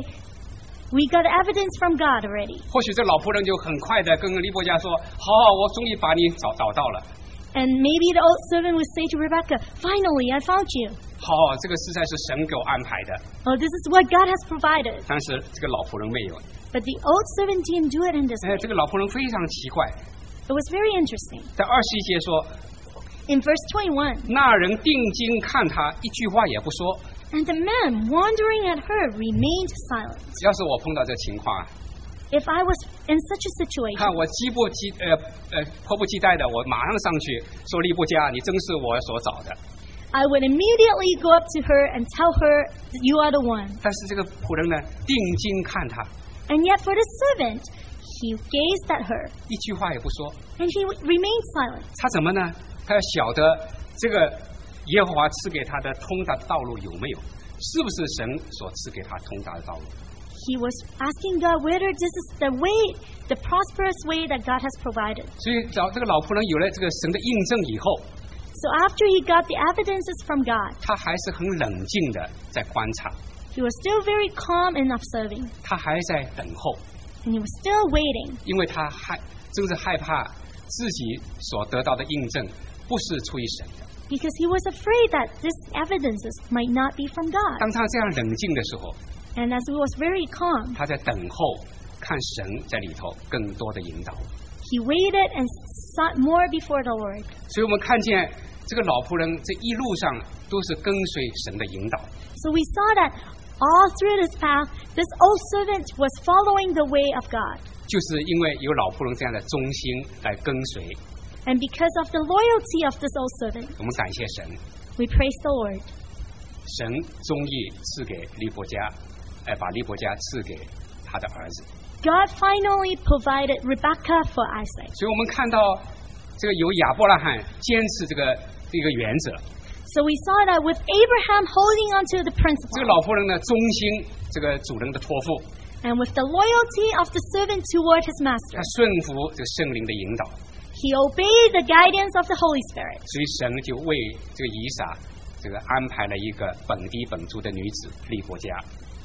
we got evidence from God already. 或许这老仆人就很快的跟利波家说：“好，我终于把你找到了。 And maybe the old servant would say to Rebecca, finally, I found you. 好，这个实在是神给我安排的。 Oh, this is what God has provided. ” 但是这个老仆人没有。 But the old servant didn't do it in this way. 这个老仆人非常奇怪， It was very interesting. 在21节说， In verse 21, 那人定睛看他，一句话也不说。 and the man wondering at her remained silent. 要是我碰到这情况啊， If I was in such a situation, 看我迫不及待的，我马上上去说利波家，你真是我所找的。 I would immediately go up to her and tell her that you are the one. 但是这个仆人呢，定睛看他， And yet for the servant, he gazed at her, 一句话也不说。 and he remained silent. 他怎么呢？他要晓得这个耶和华赐给他的通达的道路有没有，是不是神所赐给他通达的道路？ He was asking God whether this is the way, the prosperous way that God has provided. 所以这个老仆人有了这个神的印证以后， So after he got the evidences from God, 他还是很冷静的在观察， he was still very calm in observing, 他还在等候， and he was still waiting, 因为他真是害怕自己所得到的印证不是出于神的。 because he was afraid that these evidences might not be from God. 当他这样冷静的时候， And as he was very calm, 他在等候看神在里头更多的引导。 he waited and sought more before the Lord. 所以我们看见这个老仆人这一路上都是跟随神的引导。 So we saw that all through this path, this old servant was following the way of God. 就是因为有老仆人这样的忠心来跟随， And because of the loyalty of this old servant, 我们感谢神， we praise the Lord. 神终于赐给利波家，把利波家赐给他的儿子。 God finally provided Rebekah for Isaac. 所以我们看到这个有亚伯拉罕坚持这个原则， So we saw that with Abraham holding on to the 这个 principle, 老仆人呢忠心这个主人的托付， and with the loyalty of the servant toward his 他 master, 顺服这个圣灵的引导， he obeyed the guidance of the Holy Spirit. 所以神就为这个以撒这个安排了一个本地本族的女子利波家。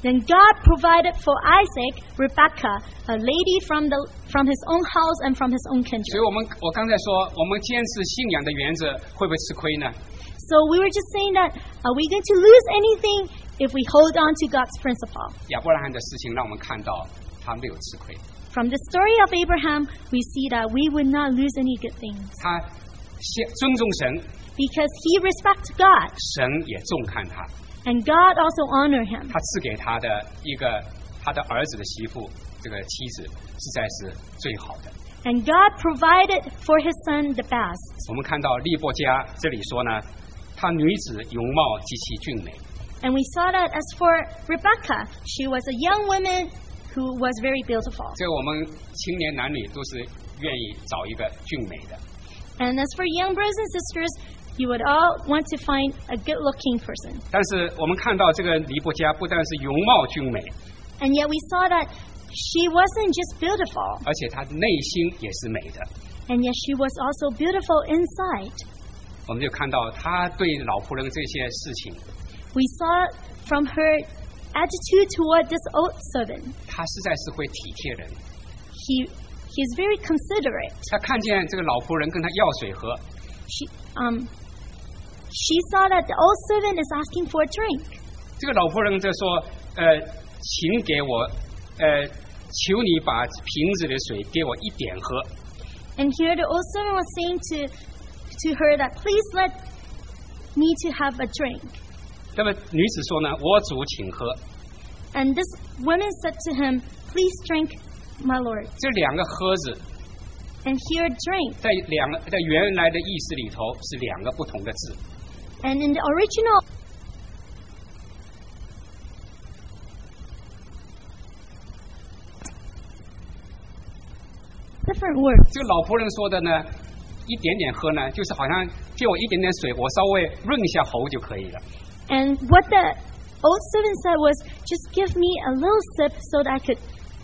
Then God provided for Isaac Rebekah, a lady from his own house and from his own 所 kindred. 以我刚才说，我们坚持信仰的原则会不会吃亏呢？ So we were just saying that, are we going to lose anything if we hold on to God's principle? 亚伯拉罕的事情让我们看到他没有吃亏， From the story of Abraham, we see that we would not lose any good things 他尊重神， because he respects God 神也重看他， and God also honored him. 他赐给他的他的儿子的媳妇，这个妻子实在是最好的。 And God provided for his son the best. 我们看到利波家这里说呢，她女子容貌极其俊美， And we saw that as for Rebekah, she was a young woman who was very beautiful. 这个我们青年男女都是愿意找一个俊美的。 And as for young brothers and sisters, you would all want to find a good-looking person. 但是我们看到这个利波家不但是容貌俊美， And yet we saw that she wasn't just beautiful, 而且她内心也是美的。 and yet she was also beautiful inside. 我们就看到他对老仆人这些事情， We saw from her attitude toward this old servant, 他实在是会体贴人。 he is very considerate. 他看见这个老仆人跟他要水喝， She saw that the old servant is asking for a drink. 这个老仆人就说：“请给我，求你把瓶子的水给我一点喝。” And here the old servant was saying to her that, please let me to have a drink. 那么女子说呢：“我主请喝。” And this woman said to him, please drink, my lord. 这两个喝字 And here drink. 在原来的意思里头是两个不同的字。 And in the original, different words. 这个老仆人说的呢，一点点喝呢，就是好像给我一点点水，我稍微润一下喉就可以了。 And what the old servant said was, just give me a little sip so that I could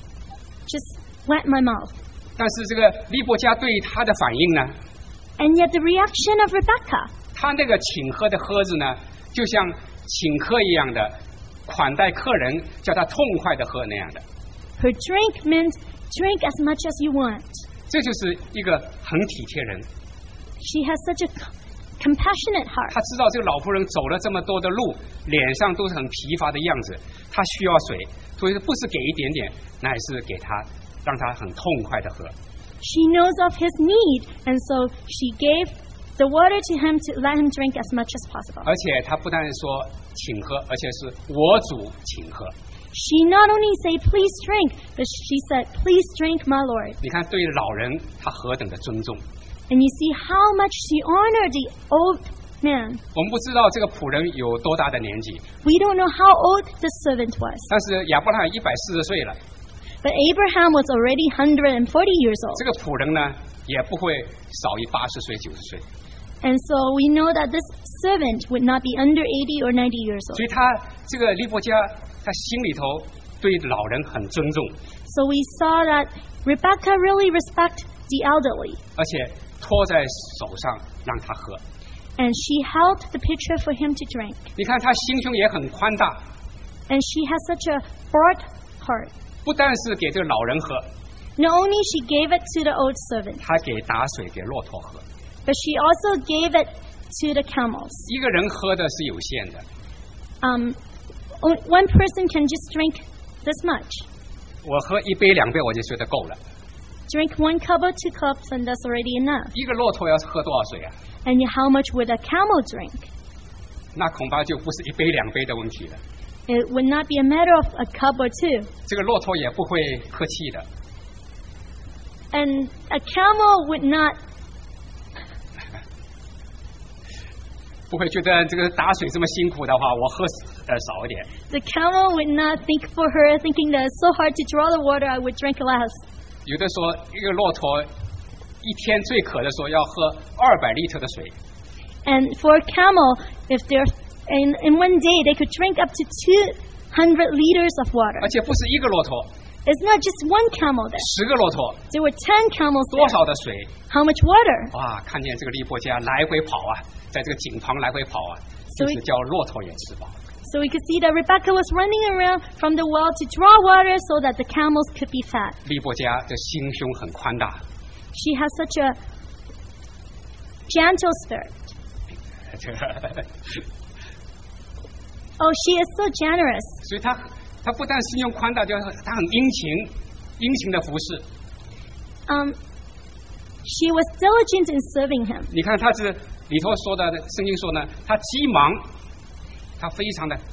just wet my mouth. 但是这个利波家对他的反应呢， And yet the reaction of Rebekah, 他那个请喝的喝字呢，就像请客一样的款待客人，叫他痛快的喝那样的。 her drink meant drink as much as you want. 这就是一个很体贴人。 She has such a compassionate heart. 他知道这个老仆人走了这么多的路，脸上都是很疲乏的样子，他需要水，所以不是给一点点，乃是给他，让他很痛快的喝。 She knows of his need, and so she gave the water to him to let him drink as much as possible. 而且他不但是说请喝，而且是我主请喝。 She not only said, please drink, but she said, please drink, my lord. 你看，对老人他何等的尊重。 And you see how much she honored the old man. 我们不知道这个仆人有多大的年纪， We don't know how old the servant was, 但是亚伯拉罕140岁了， but Abraham was already 140 years old. 这个仆人呢也不会少于80岁、90岁， And so we know that this servant would not be under 80 or 90 years 所 old. 以他这个利波家他心里头对老人很尊重， So we saw that Rebekah really respected the elderly, 而且托在手上让他喝。 and she held the pitcher for him to drink. 你看他心胸也很宽大， And she has such a broad heart. 不但是给这个老人喝， Not only she gave it to the old servant, 他给打水给骆驼喝。 but she also gave it to the camels. 一个人喝的是有限的， One person can just drink this much. 我喝1杯2杯我就觉得够了。 Drink 1 cup or 2 cups, and that's already enough. 一个骆驼要喝多少水啊？ And how much would a camel drink? 那恐怕就不是1杯2杯的问题了。 It would not be a matter of a cup or 2. 这个骆驼也不会客气的， And a camel would not 不会觉得这个打水这么辛苦的话，我喝少一点。 the camel would not think for her, thinking that it's so hard to draw the water, I would drink less. 有的说一个骆驼一天最渴的时候要喝200升的水， And for a camel, if they're in one day they could drink up to 200 liters of water. 而且不是一个骆驼， It's not just one camel there. 10个骆驼， There were 10 camels 多 there. 少的水？ How much water? 哇！看见这个利波家来回跑啊，在这个井旁来回跑啊， So 就是叫骆驼也吃饱。 So we could see that Rebecca was running around from the well to draw water so that the camels could be fed. 利波家的心胸很宽大， She has such a gentle spirit. 这个， Oh, she is so generous. 所以他不但心胸宽大，就是他很殷勤的服侍。 She was diligent in serving him. 你看他是里头说的，圣经说呢，他急忙，他非常的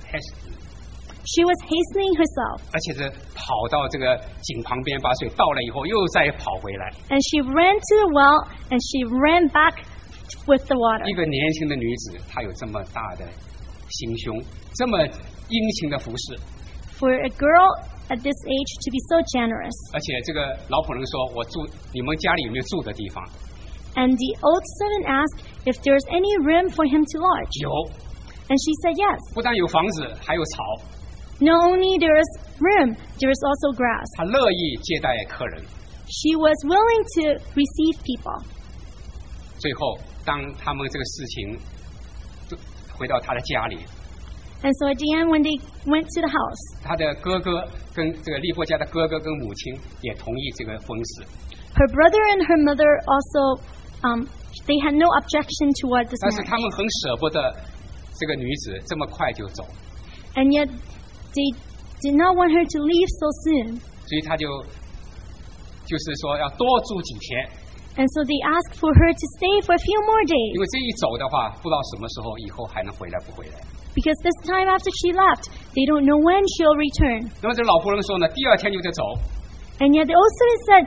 She was hastening herself. 而且是跑到这个井旁边，把水倒了以后，又再跑回来。 And she ran to the well and she ran back with the water. 一个年轻的女子，她有这么大的心胸，这么殷勤的服侍。 For a girl at this age to be so generous. 而且这个老仆人说：“我住你们家里有没有住的地方 And the old servant asked if there's any room for him to lodge. 有， And she said yes. 不但有房子，还有草。 Not only there is room, there is also grass. 他乐意接待客人。 She was willing to receive people. 最后，当他们这个事情回到他的家里， And so at the end, when they went to the house, 他的哥哥跟这个利波家的哥哥跟母亲也同意这个婚事。 her brother and her mother also, they had no objection toward this 但是 marriage. 他们很舍不得这个女子这么快就走， And yet, they did not want her to leave so soon. 所以他就是说要多住几天， And so they asked for her to stay for a few more 因 days. 为这一走的话，不知道什么时候以后还能回来不回来。 Because this time after she left, they don't know when she'll return. 那么这老仆人说呢，第二天就得走。 And yet the old servant said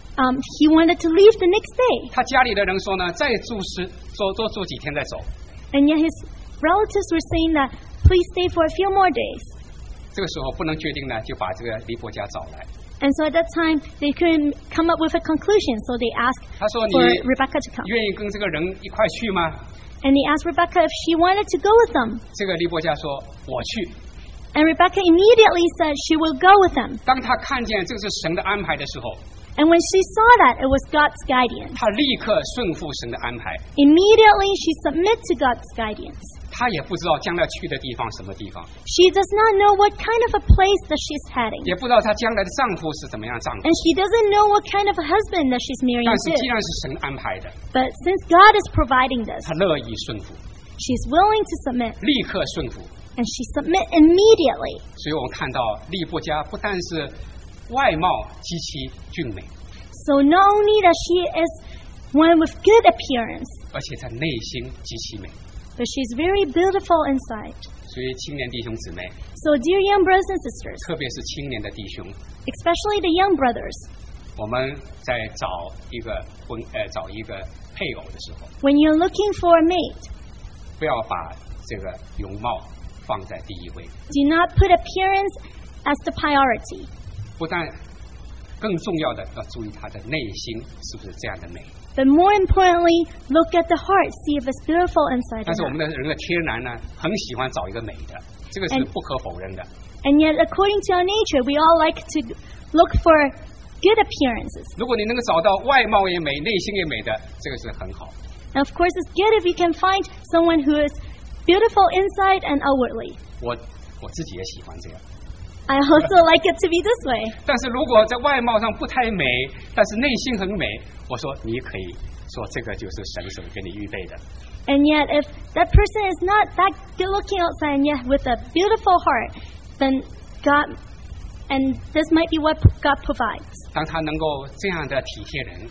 he wanted to leave the next day. 他家里的人说呢，再多住几天再走。 And yet his relatives were saying that, please stay for a few more days. 这个时候不能决定呢，就把这个利波家找来。 And so at that time, they couldn't come up with a conclusion, so they asked 他说：“你 for Rebecca to come. 愿意跟这个人一块去吗 And they asked Rebecca if she wanted to go with them. ？” 这个利波家说：“我去。 And Rebecca immediately said she will go with them. ” 当他看见这是神的安排的时候， And when she saw that it was God's guidance, 他立刻顺服神的安排。 immediately she submitted to God's guidance. 他也不知道将来去的地方什么地方， She does not know what kind of a place that she's heading. 也不知道她将来的丈夫是怎么样丈夫。 And she doesn't know what kind of a husband that she's marrying 但是既 to. 然是神安排的， But since God is providing this, 他乐意顺服， she's willing to submit. 立刻顺服。 And she submit immediately. 所以我们看到利波家不但是外貌极其俊美， So not only that she is one with good appearance, 而且在内心极其美。 but she's very beautiful inside. 所以青年弟兄姊妹， So dear young brothers and sisters, 特别是青年的弟兄， especially the young brothers, 我们在找一个配偶的时候， when you're looking for a mate, 不要把这个容貌放在第一位， do not put appearance as the priority. 不但更重要的要注意他的内心是不是这样的美。 But more importantly, look at the heart, see if it's beautiful inside 但是我 or 们 not. 的人的天然呢，很喜欢找一个美的，这个是不可否认的。 And yet, according to our nature, we all like to look for good appearances. 如果你能够找到外貌也美、内心也美的，这个是很好。 And of course, it's good if you can find someone who is beautiful inside and outwardly. 我自己也喜欢这样。 I also like it to be this way. 但是如果在外貌上不太美，但是内心很美，我说你可以说这个就是神所给你预备的。 And yet, if that person is not that good looking outside and yet with a beautiful heart, then God, and this might be what God provides. 当他能够这样的体贴人，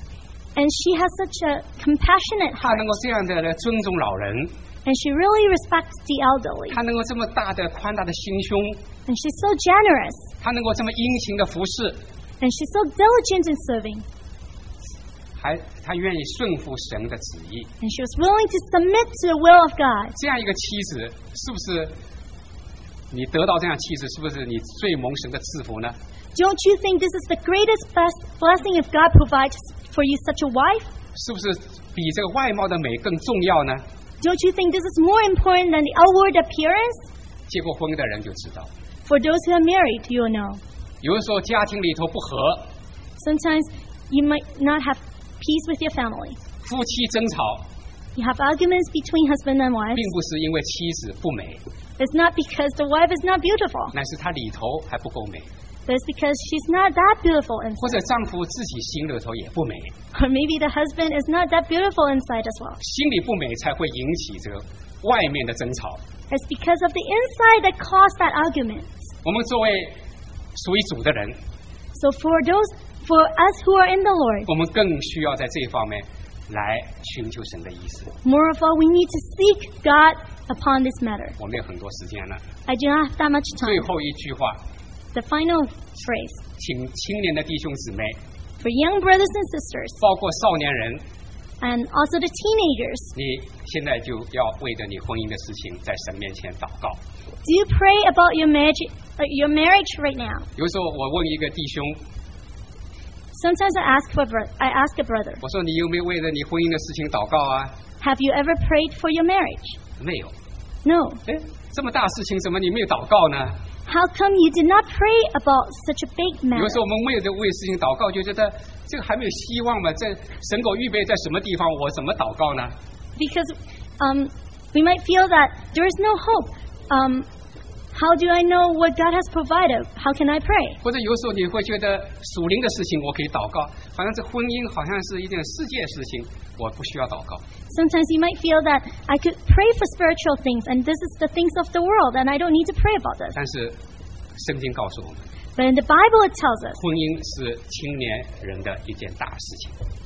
And she has such a compassionate 他 heart, 能够这样的尊重老人， and she really respects the elderly, 他能够这么大的宽大的心胸， and she's so generous, 他能够这么殷勤的服侍， and she's so diligent in serving, 他愿意顺服神的旨意。 and she was willing to submit to the will of God. 这样一个妻子，是不是你得到这样妻子，是不是你最蒙神的赐福呢？ Don't you think this is the greatest blessing if God provides for you such a wife? 是不是比这个外貌的美更重要呢？ Don't you think this is more important than the outward appearance? 结过婚的人就知道， For those who are married, you will know. 有的时候家庭里头不和， Sometimes you might not have peace with your family. 夫妻争吵， you have arguments between husband and wife, 并不是因为妻子不美， it's not because the wife is not beautiful, 乃是她里头还不够美， but it's because she's not that beautiful 或者 inside. 丈夫自己心里头也不美， Or maybe the husband is not that beautiful inside as well. 心里不美才会引起这个外面的争吵。 It's because of the inside that caused that argument. 我们作为属于主的人， So for us who are in the Lord, 我们更需要在这一方面来寻求神的意思。 more of all, we need to seek God upon this matter. 我没有很多时间了， I do not have that much 最 time. 后一句话， The final phrase 请青年的弟兄姊妹， for young brothers and sisters 包括少年人， and also the teenagers. 你现在就要为着你婚姻的事情在神面前祷告。 Do you pray about your marriage right now? 有时候我问一个弟兄， Sometimes I ask a brother, 我说你有没有为着你婚姻的事情祷告啊？ have you ever prayed for your marriage? 没有。 No. 哎，这么大事情怎么你没有祷告呢？ How come you did not pray about such a big 有 matter? 时候我们为事情祷告，就觉得这个还没有希望嘛，在神给我预备在什么地方，我怎么祷告呢？ Because we might feel that there is no hope. How do I know what God has provided? How can I pray? 或者有时候你会觉得属灵的事情我可以祷告，好像这婚姻好像是一件世界事情，我不需要祷告。 Sometimes you might feel that I could pray for spiritual things, and this is the things of the world, and I don't need to pray about this. 但是圣经告诉我们， But in the Bible, it tells us 婚姻是青年人的一件大事情。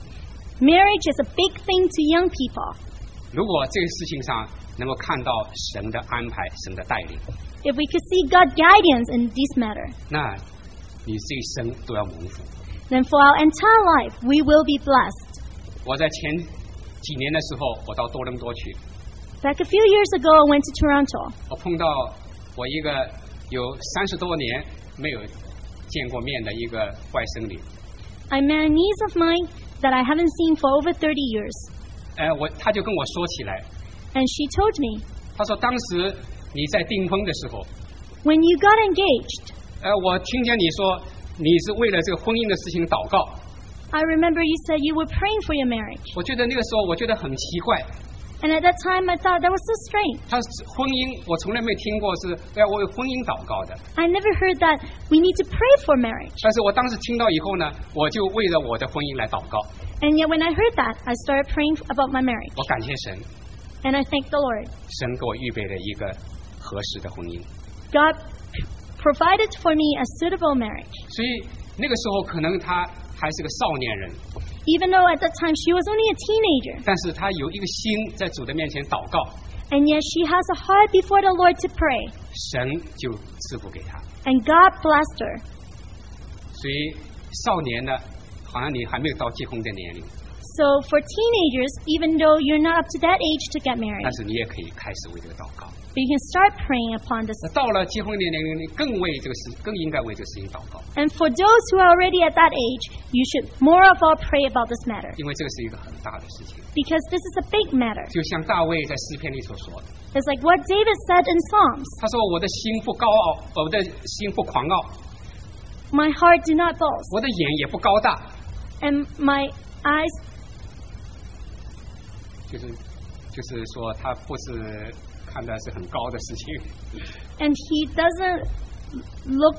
marriage is a big thing to young people. 如果这个事情上能够看到神的安排、神的带领， If we could see God's guidance in this matter, 那你这一生都要蒙福。 then for our entire life, we will be blessed. 我在前几年的时候，我到多伦多去， Back a few years ago, I went to Toronto. 我碰到我一个有30多年没有见过面的一个外甥女， I met a niece of mine that I haven't seen for over 30 years. 他就跟我说起来， And she told me, 他说当时你在订婚的时候， when you got engaged, 我听见你说你是为了这个婚姻的事情祷告， I remember you said you were praying for your marriage. 我觉得那个时候我觉得很奇怪， And at that time, I thought that was so strange. 他婚姻我从来没听过是要为婚姻祷告的， I never heard that we need to pray for marriage. 但是我当时听到以后呢，我就为了我的婚姻来祷告， And yet when I heard that, I started praying about my marriage. 我感谢神， And I thank the Lord. 神给我预备了一个合适的婚姻， God provided for me a suitable marriage. 所以那个时候可能他还是个少年人， Even though at that time she was only a teenager. 但是他有一个心在主的面前祷告， And yet she has a heart before the Lord to pray. 神就赐福给他。 And God blessed her. 所以少年呢，好像你还没有到结婚的年龄， So for teenagers, even though you're not up to that age to get married, 但是你也可以开始为这个祷告。 but you can start praying upon this. 那到了结婚的年龄，你更应该为这个事情祷告， And for those who are already at that age, you should more of all pray about this matter. 因为这个是一个很大的事情。 Because this is a big matter. 就像大卫在诗篇里所说的， It's like what David said in Psalms. 他说：“我的心不高傲，我的心不狂傲， My heart do not boast, 我的眼也不高大。 and my eyes ” 就是说，他不是看的是很高的事情。 and he doesn't look.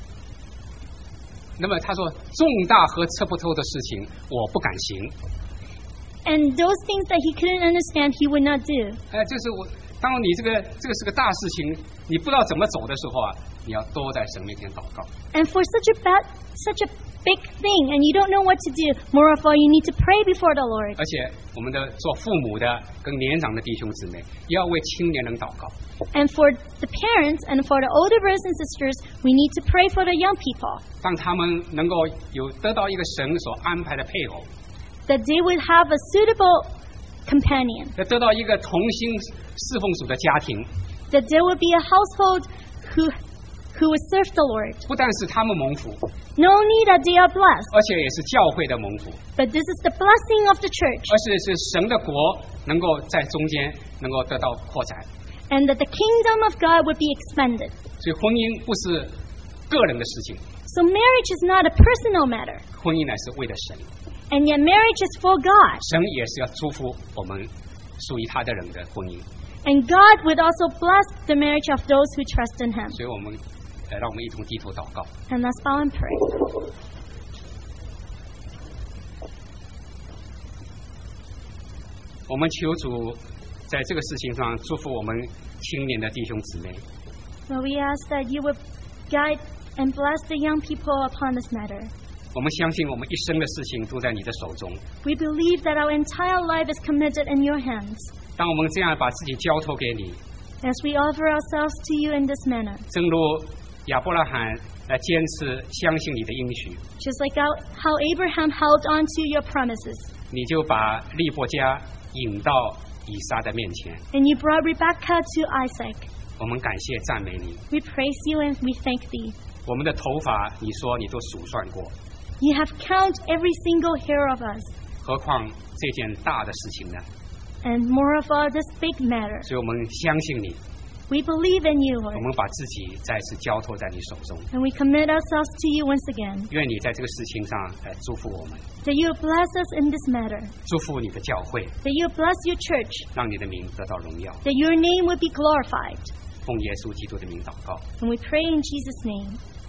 那么他说：“重大和测不透的事情，我不敢行。 And those things that he couldn't understand, he would not do. 就是当你这个是个大事情，你不知道怎么走的时候啊，你要多在神面前祷告。 And for such a big thing, and you don't know what to do, more of all, you need to pray before the Lord. 而且我们的做父母的跟年长的弟兄姊妹，也要为青年人祷告。 And for the parents and for the older brothers and sisters, we need to pray for the young people, 让他们能够得到一个神所安排的配偶， that they would have a suitable companion, 要得到一个同心侍奉主的家庭。 that there would be a household who would serve the Lord. 不但是他们蒙福， Not only that they are blessed, 而且也是教会的蒙福， but this is the blessing of the church, 而且是神的国能够在中间能够得到扩展。 and that the kingdom of God would be expanded. 所以婚姻不是个人的事情， So marriage is not a personal matter, 婚姻乃是为了神， and yet marriage is for God. 神也是要祝福我们属于他的人的婚姻。 And God would also bless the marriage of those who trust in Him. 所以让我们一同低头祷告。 And let's bow and pray. 我们求主在这个事情上祝福我们青年的弟兄姊妹。 Lord, we ask that you would guide and bless the young people upon this matter. 我们相信我们一生的事情都在你的手中。 We believe that our entire life is committed in your hands. 当我们这样把自己交托给你， As we offer ourselves to you in this manner, 正如亚伯拉罕坚持相信你的应许， just like how Abraham held on to your promises, 你就把利伯加引到以撒的面前。 and you brought Rebekah to Isaac. 我们感谢赞美你。 We praise you and we thank thee. 我们的头发，你说你都数算过， You have counted every single hair of us, 何况这件大的事情呢？ and more of all this big matter. 所以我们相信你， We believe in you, 我 Lord, 们把自己再次交托在你手中。 and we commit ourselves to you once again. 愿你在这个事情上祝福我们， That you bless us in this matter. 祝福你的教会， That you bless your church. 让你的名得到荣耀。 That your name would be glorified. 奉耶稣基督的名祷告。 And we pray in Jesus' name.